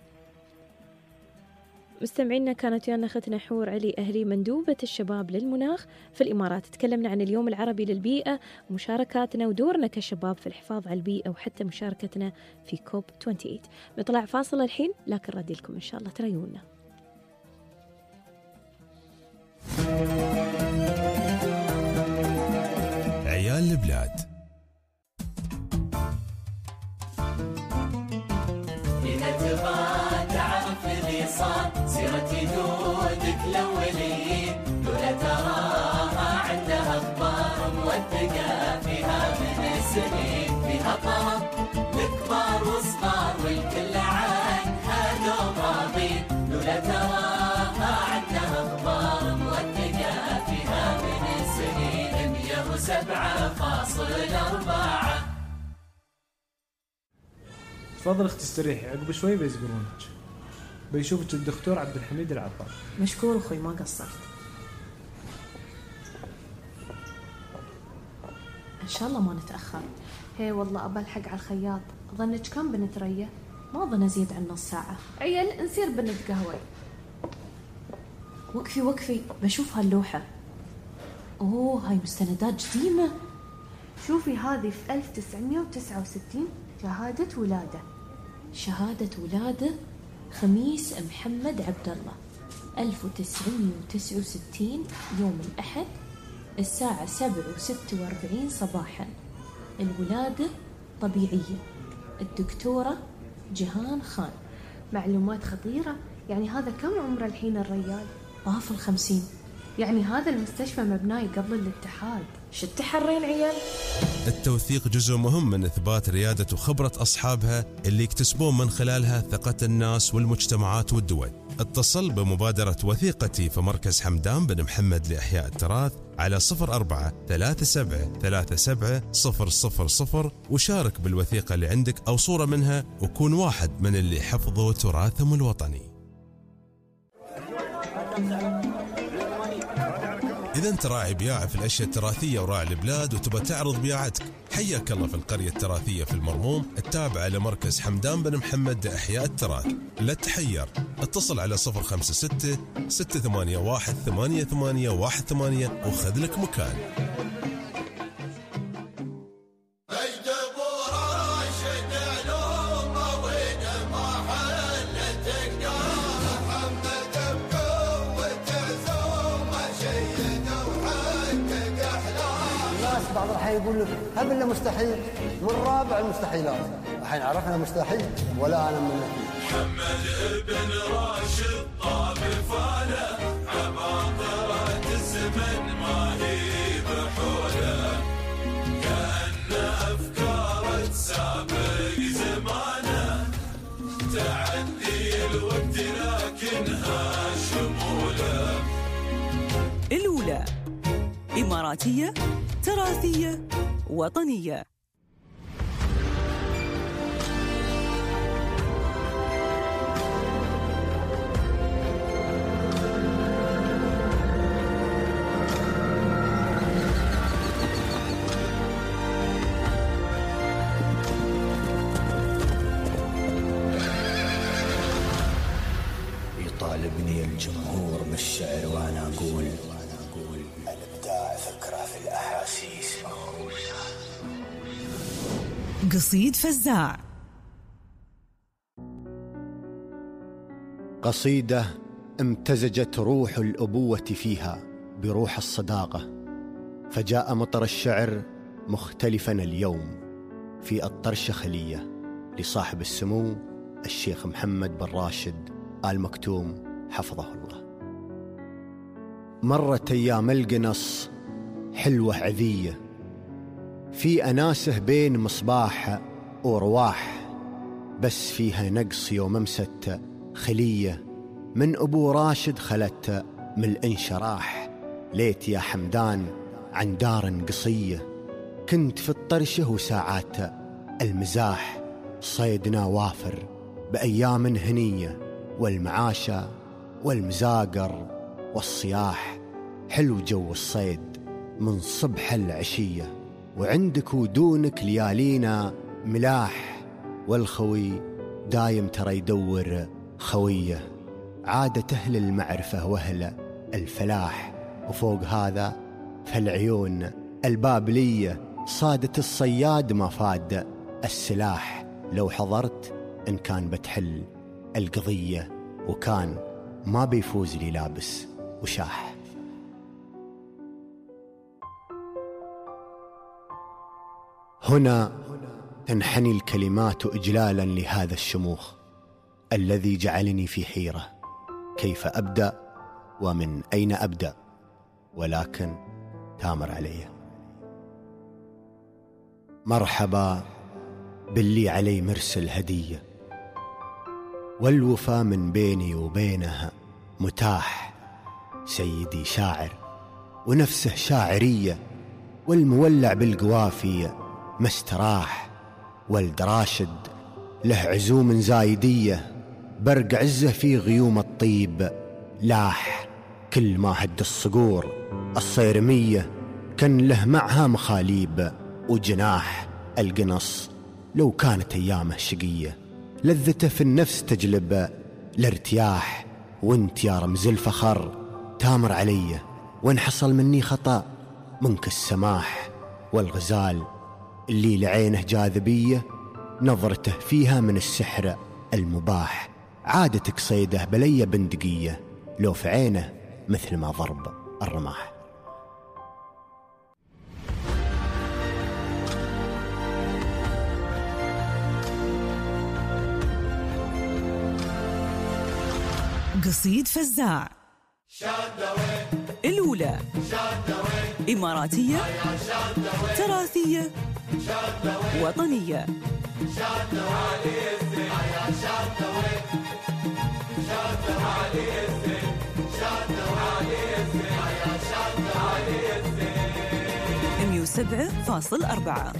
مستمعينا، كانت ويانا أختنا حور علي أهلي مندوبة الشباب للمناخ في الإمارات. تكلمنا عن اليوم العربي للبيئة ومشاركاتنا ودورنا كشباب في الحفاظ على البيئة، وحتى مشاركتنا في كوب 28. نطلع فاصل الحين، لكن ردي لكم إن شاء الله تريونا.
عيال البلاد.
إذا تبغى تعرف اللي صار سيرة جدودك الأولين، لولا تراها عندها أخبار موثقة فيها من السنين، فيها طرب لكبار وصغار والكل عنها دوم راضين، لولا تراها عندها أخبار موثقة فيها 7.4.
تفضل اختي استريحي، عقب شوي بيزقرونك. بيشوفك الدكتور عبد الحميد العطار.
مشكور اخوي، ما قصرت. ان شاء الله ما نتاخر.
هي والله ابى الحق على الخياط. ظنك كم بنت ريا؟ ما ظن ازيد عن نص ساعه. عيل نصير بنت قهوه. وقفي بشوف هاللوحه. اوه هاي مستندات قديمه. شوفي هذه في 1969 شهاده ولاده خميس محمد عبد الله 1969 يوم الأحد الساعة 7:46 صباحا. الولادة طبيعية. الدكتورة جهان خان.
معلومات خطيرة. يعني هذا كم عمره الحين الرجال؟
طاف 50.
يعني هذا المستشفى مبناي قبل الاتحاد.
شو تحرين عيال؟
التوثيق جزء مهم من إثبات ريادة وخبرة أصحابها اللي يكتسبون من خلالها ثقة الناس والمجتمعات والدول. اتصل بمبادرة وثيقتي في مركز حمدان بن محمد لإحياء التراث على 0437370000 وشارك بالوثيقة اللي عندك أو صورة منها وكون واحد من اللي حفظوا تراثهم الوطني. إذا أنت راعي بياعة في الأشياء التراثية وراعي البلاد وتبى تعرض بياعتك، حياك الله في القرية التراثية في المرموم التابعة لمركز حمدان بن محمد لإحياء التراث. لا تحير، اتصل على 056-681-8818 وخذ لك مكان.
بعض الحين يقول لك هب إلا مستحيل، والرابع المستحيلات. الحين عرفنا مستحيل ولا أنا من نفسي.
محمد بن راشد طاب فاله عباقرة الزمن ما هي بحوله، كأن أفكار تسابق زمانه، تعدي الوقت لكنها شموله.
الأولى إماراتية تراثية وطنية.
يطالبني الجمهور بالشعر وأنا أقول الإبداع فكرة في الأحاسيس مخروسة.
قصيد فزاع.
قصيدة امتزجت روح الأبوة فيها بروح الصداقة، فجاء مطر الشعر مختلفا اليوم في الطرشة خلية لصاحب السمو الشيخ محمد بن راشد آل مكتوم حفظه الله. مرت أيام القنص حلوة عذية، في أناسه بين مصباح ورواح، بس فيها نقص يوم أمست خلية من أبو راشد خلت من الانشراح. ليت يا حمدان عن دار قصية، كنت في الطرشة وساعات المزاح، صيدنا وافر بأيام هنية، والمعاشة والمزاقر والصياح. حلو جو الصيد من صبح العشية، وعندك ودونك ليالينا ملاح، والخوي دايم ترى يدور خوية، عادة أهل المعرفة وأهل الفلاح. وفوق هذا فالعيون البابلية صادت الصياد ما فاد السلاح. لو حضرت إن كان بتحل القضية، وكان ما بيفوز لي لابس وشاح. هنا تنحني الكلمات إجلالا لهذا الشموخ الذي جعلني في حيرة، كيف أبدأ ومن أين أبدأ، ولكن تامر علي. مرحبا باللي علي مرسل هدية، والوفا من بيني وبينها متاح. سيدي شاعر ونفسه شاعرية، والمولع بالقوافي ما استراح. ولد راشد له عزوم زايدية، برق عزه في غيوم الطيب لاح. كل ما هد الصقور الصيرمية كان له معها مخاليب وجناح. القنص لو كانت أيامه شقية لذته في النفس تجلب الارتياح. وانت يا رمز الفخر تامر علي، وان حصل مني خطأ منك السماح. والغزال اللي لعينه جاذبية نظرته فيها من السحر المباح. عادتك صيده بلي بندقية لو في عينه مثل ما ضرب الرماح.
قصيد فزاع. الأولى إماراتية، تراثية، وطنية. ميو 7.4.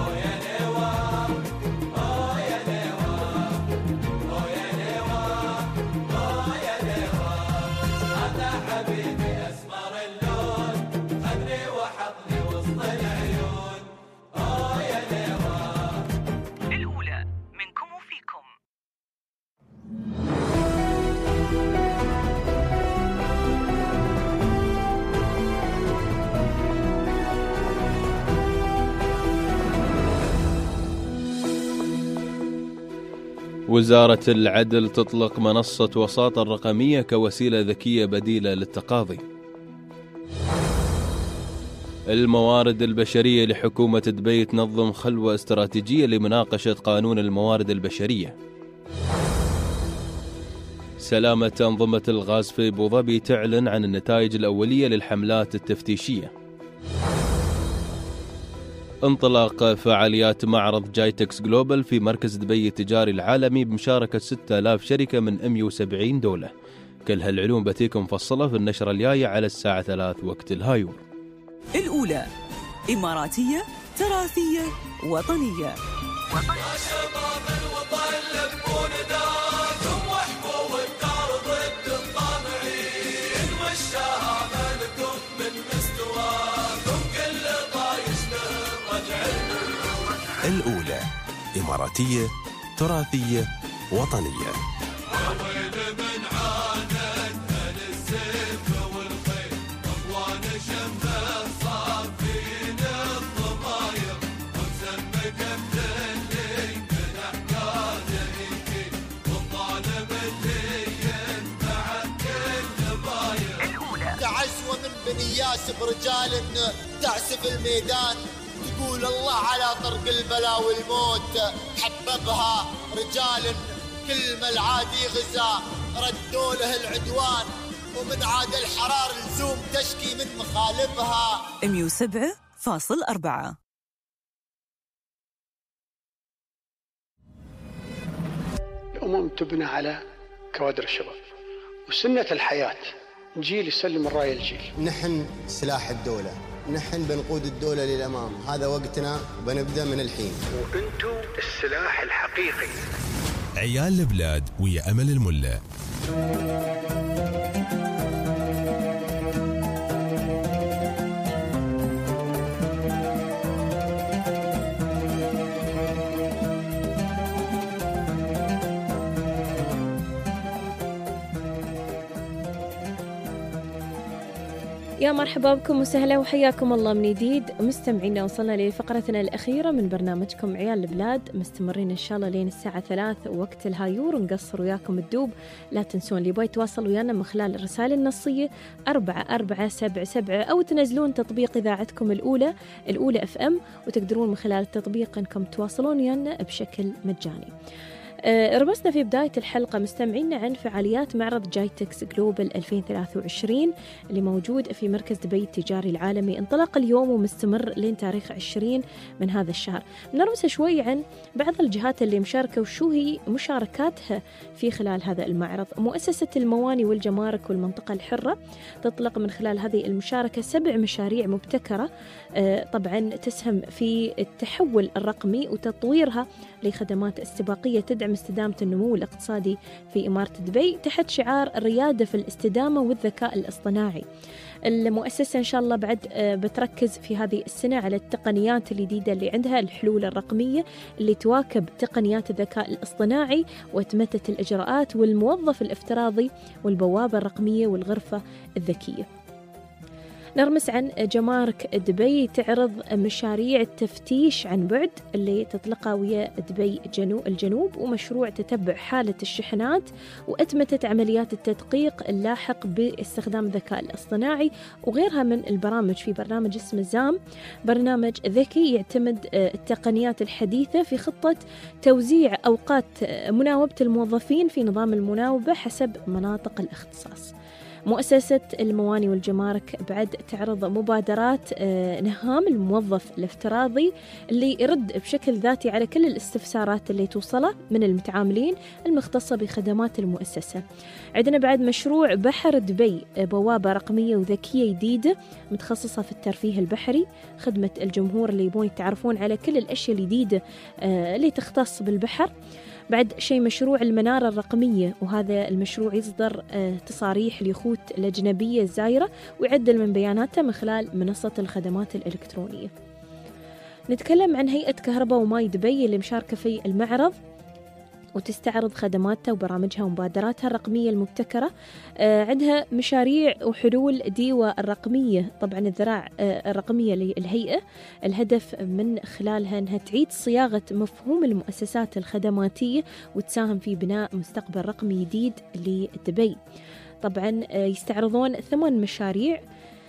وزارة العدل تطلق منصة وساطة الرقمية كوسيلة ذكية بديلة للتقاضي. الموارد البشرية لحكومة دبي تنظم خلوة استراتيجية لمناقشة قانون الموارد البشرية. سلامة أنظمة الغاز في أبوظبي تعلن عن النتائج الأولية للحملات التفتيشية. انطلاق فعاليات معرض جايتكس جلوبال في مركز دبي التجاري العالمي بمشاركة 6000 شركة من 170 دولة. كل هالعلوم بتيكم مفصلة في النشرة الجاية على الساعة 3 وقت الهايور.
الأولى إماراتية، تراثية، وطنية.
الأولى إماراتية، تراثية، وطنية.
تعسوى من بني ياسب رجال تعسف الميدان، تقول الله على طرق البلا والموت حببها رجال. كل ما العادي غزا ردوا له العدوان، ومن عاد الحرار لزوم تشكي من مخالفها.
107.4.
الأمم تبنى على كوادر الشباب، وسنة الحياة جيل يسلم الراية الجيل.
نحن سلاح الدولة، نحن بنقود الدولة للأمام، هذا وقتنا وبنبدأ من الحين.
وأنتم السلاح الحقيقي.
عيال البلاد ويا أمل الملا.
يا مرحبا بكم وسهلا وحياكم الله من جديد مستمعينا. وصلنا لفقرتنا الأخيرة من برنامجكم عيال البلاد، مستمرين إن شاء الله لين الساعة 3 وقت الهايور، ونقصر وياكم الدوب. لا تنسون اللي يبغى يتواصل ويانا من خلال الرسائل النصية 4477، أو تنزلون تطبيق إذاعتكم الأولى FM، وتقدرون من خلال التطبيق أنكم تواصلون ويانا بشكل مجاني. رمزنا في بداية الحلقة مستمعينا عن فعاليات معرض جايتكس جلوبال 2023 اللي موجود في مركز دبي التجاري العالمي. انطلق اليوم ومستمر لين تاريخ 20 من هذا الشهر. بنرمز شوي عن بعض الجهات اللي مشاركة وشو هي مشاركاتها في خلال هذا المعرض. مؤسسة المواني والجمارك والمنطقة الحرة تطلق من خلال هذه المشاركة 7 مشاريع مبتكرة طبعا تسهم في التحول الرقمي وتطويرها لخدمات استباقية تدعم استدامة النمو الاقتصادي في إمارة دبي تحت شعار الريادة في الاستدامة والذكاء الاصطناعي. المؤسسة إن شاء الله بعد بتركز في هذه السنة على التقنيات الجديدة اللي عندها، الحلول الرقمية اللي تواكب تقنيات الذكاء الاصطناعي وأتمتة الإجراءات والموظف الافتراضي والبوابة الرقمية والغرفة الذكية. نرمس عن جمارك دبي تعرض مشاريع التفتيش عن بعد اللي تطلقها ويا دبي الجنوب ومشروع تتبع حالة الشحنات وأتمتت عمليات التدقيق اللاحق باستخدام الذكاء الاصطناعي وغيرها من البرامج. في برنامج اسمه زام، برنامج ذكي يعتمد التقنيات الحديثة في خطة توزيع أوقات مناوبة الموظفين في نظام المناوبة حسب مناطق الاختصاص. مؤسسة المواني والجمارك بعد تعرض مبادرات نهام الموظف الافتراضي اللي يرد بشكل ذاتي على كل الاستفسارات اللي توصله من المتعاملين المختصة بخدمات المؤسسة. عندنا بعد مشروع بحر دبي، بوابة رقمية وذكية جديدة متخصصة في الترفيه البحري، خدمة الجمهور اللي يبون يتعرفون على كل الأشياء الجديدة اللي تختص بالبحر. بعد شيء مشروع المنارة الرقمية، وهذا المشروع يصدر تصاريح ليخوت الأجنبية الزائرة ويعدل من بياناتها من خلال منصة الخدمات الإلكترونية. نتكلم عن هيئة كهرباء وماي دبي اللي مشاركة في المعرض وتستعرض خدماتها وبرامجها ومبادراتها الرقمية المبتكرة. عندها مشاريع وحلول ديوة الرقمية، طبعا الذراع الرقمية للهيئة، الهدف من خلالها أنها تعيد صياغة مفهوم المؤسسات الخدماتية وتساهم في بناء مستقبل رقمي جديد لدبي. طبعا يستعرضون 8 مشاريع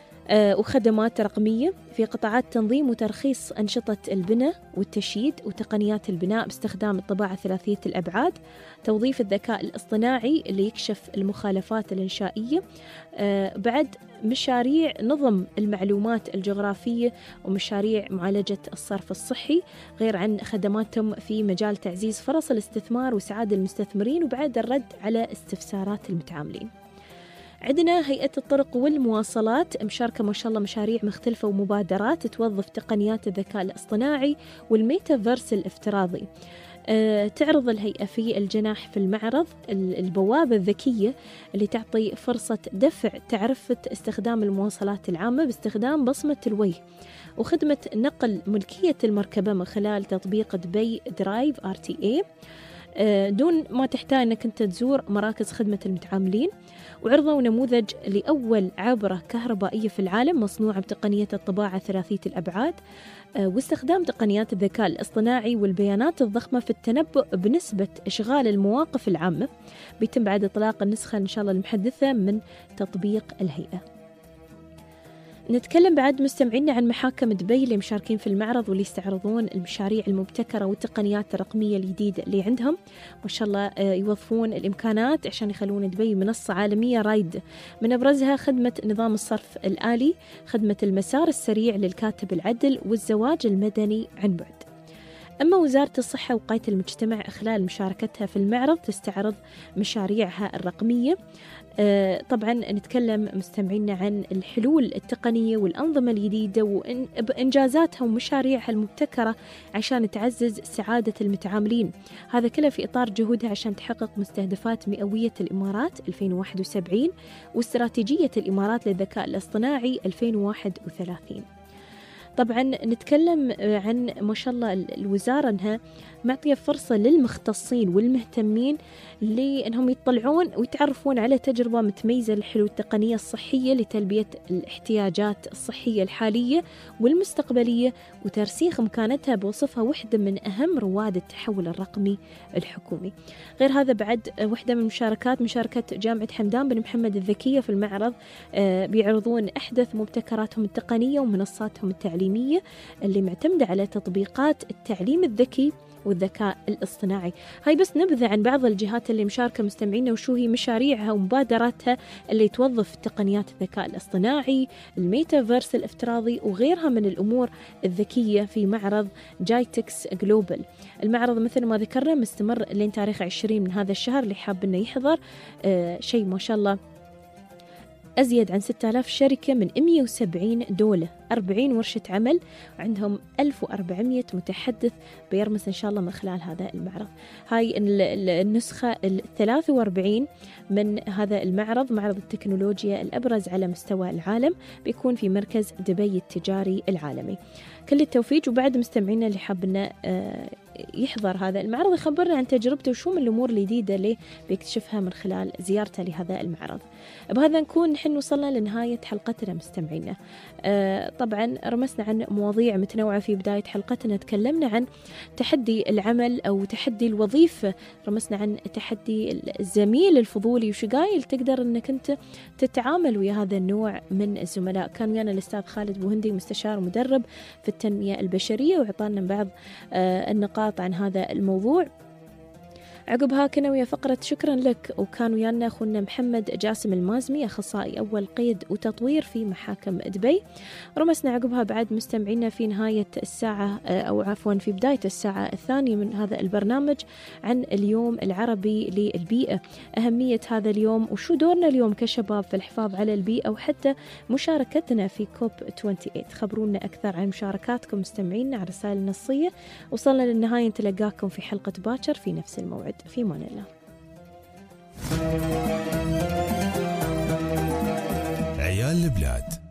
وخدمات رقمية في قطاعات تنظيم وترخيص أنشطة البناء والتشييد وتقنيات البناء باستخدام الطباعة ثلاثية الأبعاد، توظيف الذكاء الاصطناعي اللي يكشف المخالفات الإنشائية، بعد مشاريع نظم المعلومات الجغرافية ومشاريع معالجة الصرف الصحي، غير عن خدماتهم في مجال تعزيز فرص الاستثمار وسعادة المستثمرين وبعد الرد على استفسارات المتعاملين. عندنا هيئة الطرق والمواصلات مشاركة ما شاء الله مشاريع مختلفة ومبادرات توظف تقنيات الذكاء الاصطناعي والميتافيرس الافتراضي. تعرض الهيئة في الجناح في المعرض البوابة الذكية اللي تعطي فرصة دفع تعرفة استخدام المواصلات العامة باستخدام بصمة الوجه، وخدمة نقل ملكية المركبة من خلال تطبيق دبي درايف RTA دون ما تحتاج أنك أنت تزور مراكز خدمة المتعاملين. وعرضوا نموذج لأول عبرة كهربائية في العالم مصنوعة بتقنية الطباعة ثلاثية الأبعاد واستخدام تقنيات الذكاء الاصطناعي والبيانات الضخمة في التنبؤ بنسبة إشغال المواقف العامة. بيتم بعد إطلاق النسخة إن شاء الله المحدثة من تطبيق الهيئة. نتكلم بعد مستمعينا عن محاكم دبي اللي مشاركين في المعرض واللي يستعرضون المشاريع المبتكرة والتقنيات الرقمية الجديدة اللي عندهم. ما شاء الله يوظفون الإمكانات عشان يخلون دبي منصة عالمية رايدة. من أبرزها خدمة نظام الصرف الآلي، خدمة المسار السريع للكاتب العدل والزواج المدني عن بعد. أما وزارة الصحة ووقاية المجتمع خلال مشاركتها في المعرض تستعرض مشاريعها الرقمية. طبعا نتكلم مستمعينا عن الحلول التقنية والأنظمة الجديدة وإنجازاتها ومشاريعها المبتكرة عشان تعزز سعادة المتعاملين. هذا كله في إطار جهودها عشان تحقق مستهدفات مئوية الإمارات 2031 واستراتيجية الإمارات للذكاء الاصطناعي 2031. طبعا نتكلم عن ما شاء الله الوزارة أنها معطية فرصة للمختصين والمهتمين لأنهم يطلعون ويتعرفون على تجربة متميزة للحلول التقنية الصحية لتلبية الاحتياجات الصحية الحالية والمستقبلية وترسيخ مكانتها بوصفها واحدة من أهم رواد التحول الرقمي الحكومي. غير هذا بعد واحدة من مشاركة جامعة حمدان بن محمد الذكية في المعرض بيعرضون أحدث مبتكراتهم التقنية ومنصاتهم التعليمية اللي معتمدة على تطبيقات التعليم الذكي والذكاء الاصطناعي. هاي بس نبذة عن بعض الجهات اللي مشاركة مستمعينا وشو هي مشاريعها ومبادراتها اللي توظف تقنيات الذكاء الاصطناعي، الميتافيرس الافتراضي وغيرها من الأمور الذكية في معرض جايتكس جلوبال. المعرض مثل ما ذكرنا مستمر لين تاريخ 20 من هذا الشهر، اللي حاب انه يحضر شيء ما شاء الله أزيد عن 6000 شركة من 170 دولة، 40 ورشة عمل، وعندهم 1400 متحدث بيرمس إن شاء الله من خلال هذا المعرض. هاي النسخة 43 من هذا المعرض، معرض التكنولوجيا الأبرز على مستوى العالم، بيكون في مركز دبي التجاري العالمي. كل التوفيق. وبعد مستمعينا اللي حابنا يحضر هذا المعرض يخبرنا عن تجربته وشو من الأمور الجديدة اللي بيكتشفها من خلال زيارته لهذا المعرض. بهذا نكون نحن وصلنا لنهاية حلقتنا مستمعينا. طبعا رمسنا عن مواضيع متنوعة في بداية حلقتنا، تكلمنا عن تحدي العمل أو تحدي الوظيفة، رمسنا عن تحدي الزميل الفضولي وشو قايل تقدر أنك أنت تتعامل ويا هذا النوع من الزملاء. كان ويانا الأستاذ خالد بوهندي مستشار ومدرب في التنمية البشرية وعطانا بعض النقاط عن هذا الموضوع. عقبها كنا ويا فقرة شكرا لك، وكان ويانا أخونا محمد جاسم المازمي أخصائي أول قيد وتطوير في محاكم دبي. رمسنا عقبها بعد مستمعينا في نهاية الساعة أو عفوا في بداية الساعة الثانية من هذا البرنامج عن اليوم العربي للبيئة، أهمية هذا اليوم وشو دورنا اليوم كشباب في الحفاظ على البيئة وحتى مشاركتنا في كوب 28. خبرونا أكثر عن مشاركاتكم مستمعينا على رسائل نصية. وصلنا للنهاية، نتلقاكم في حلقة باكر في نفس الموعد. في أمان الله.
عيال البلاد.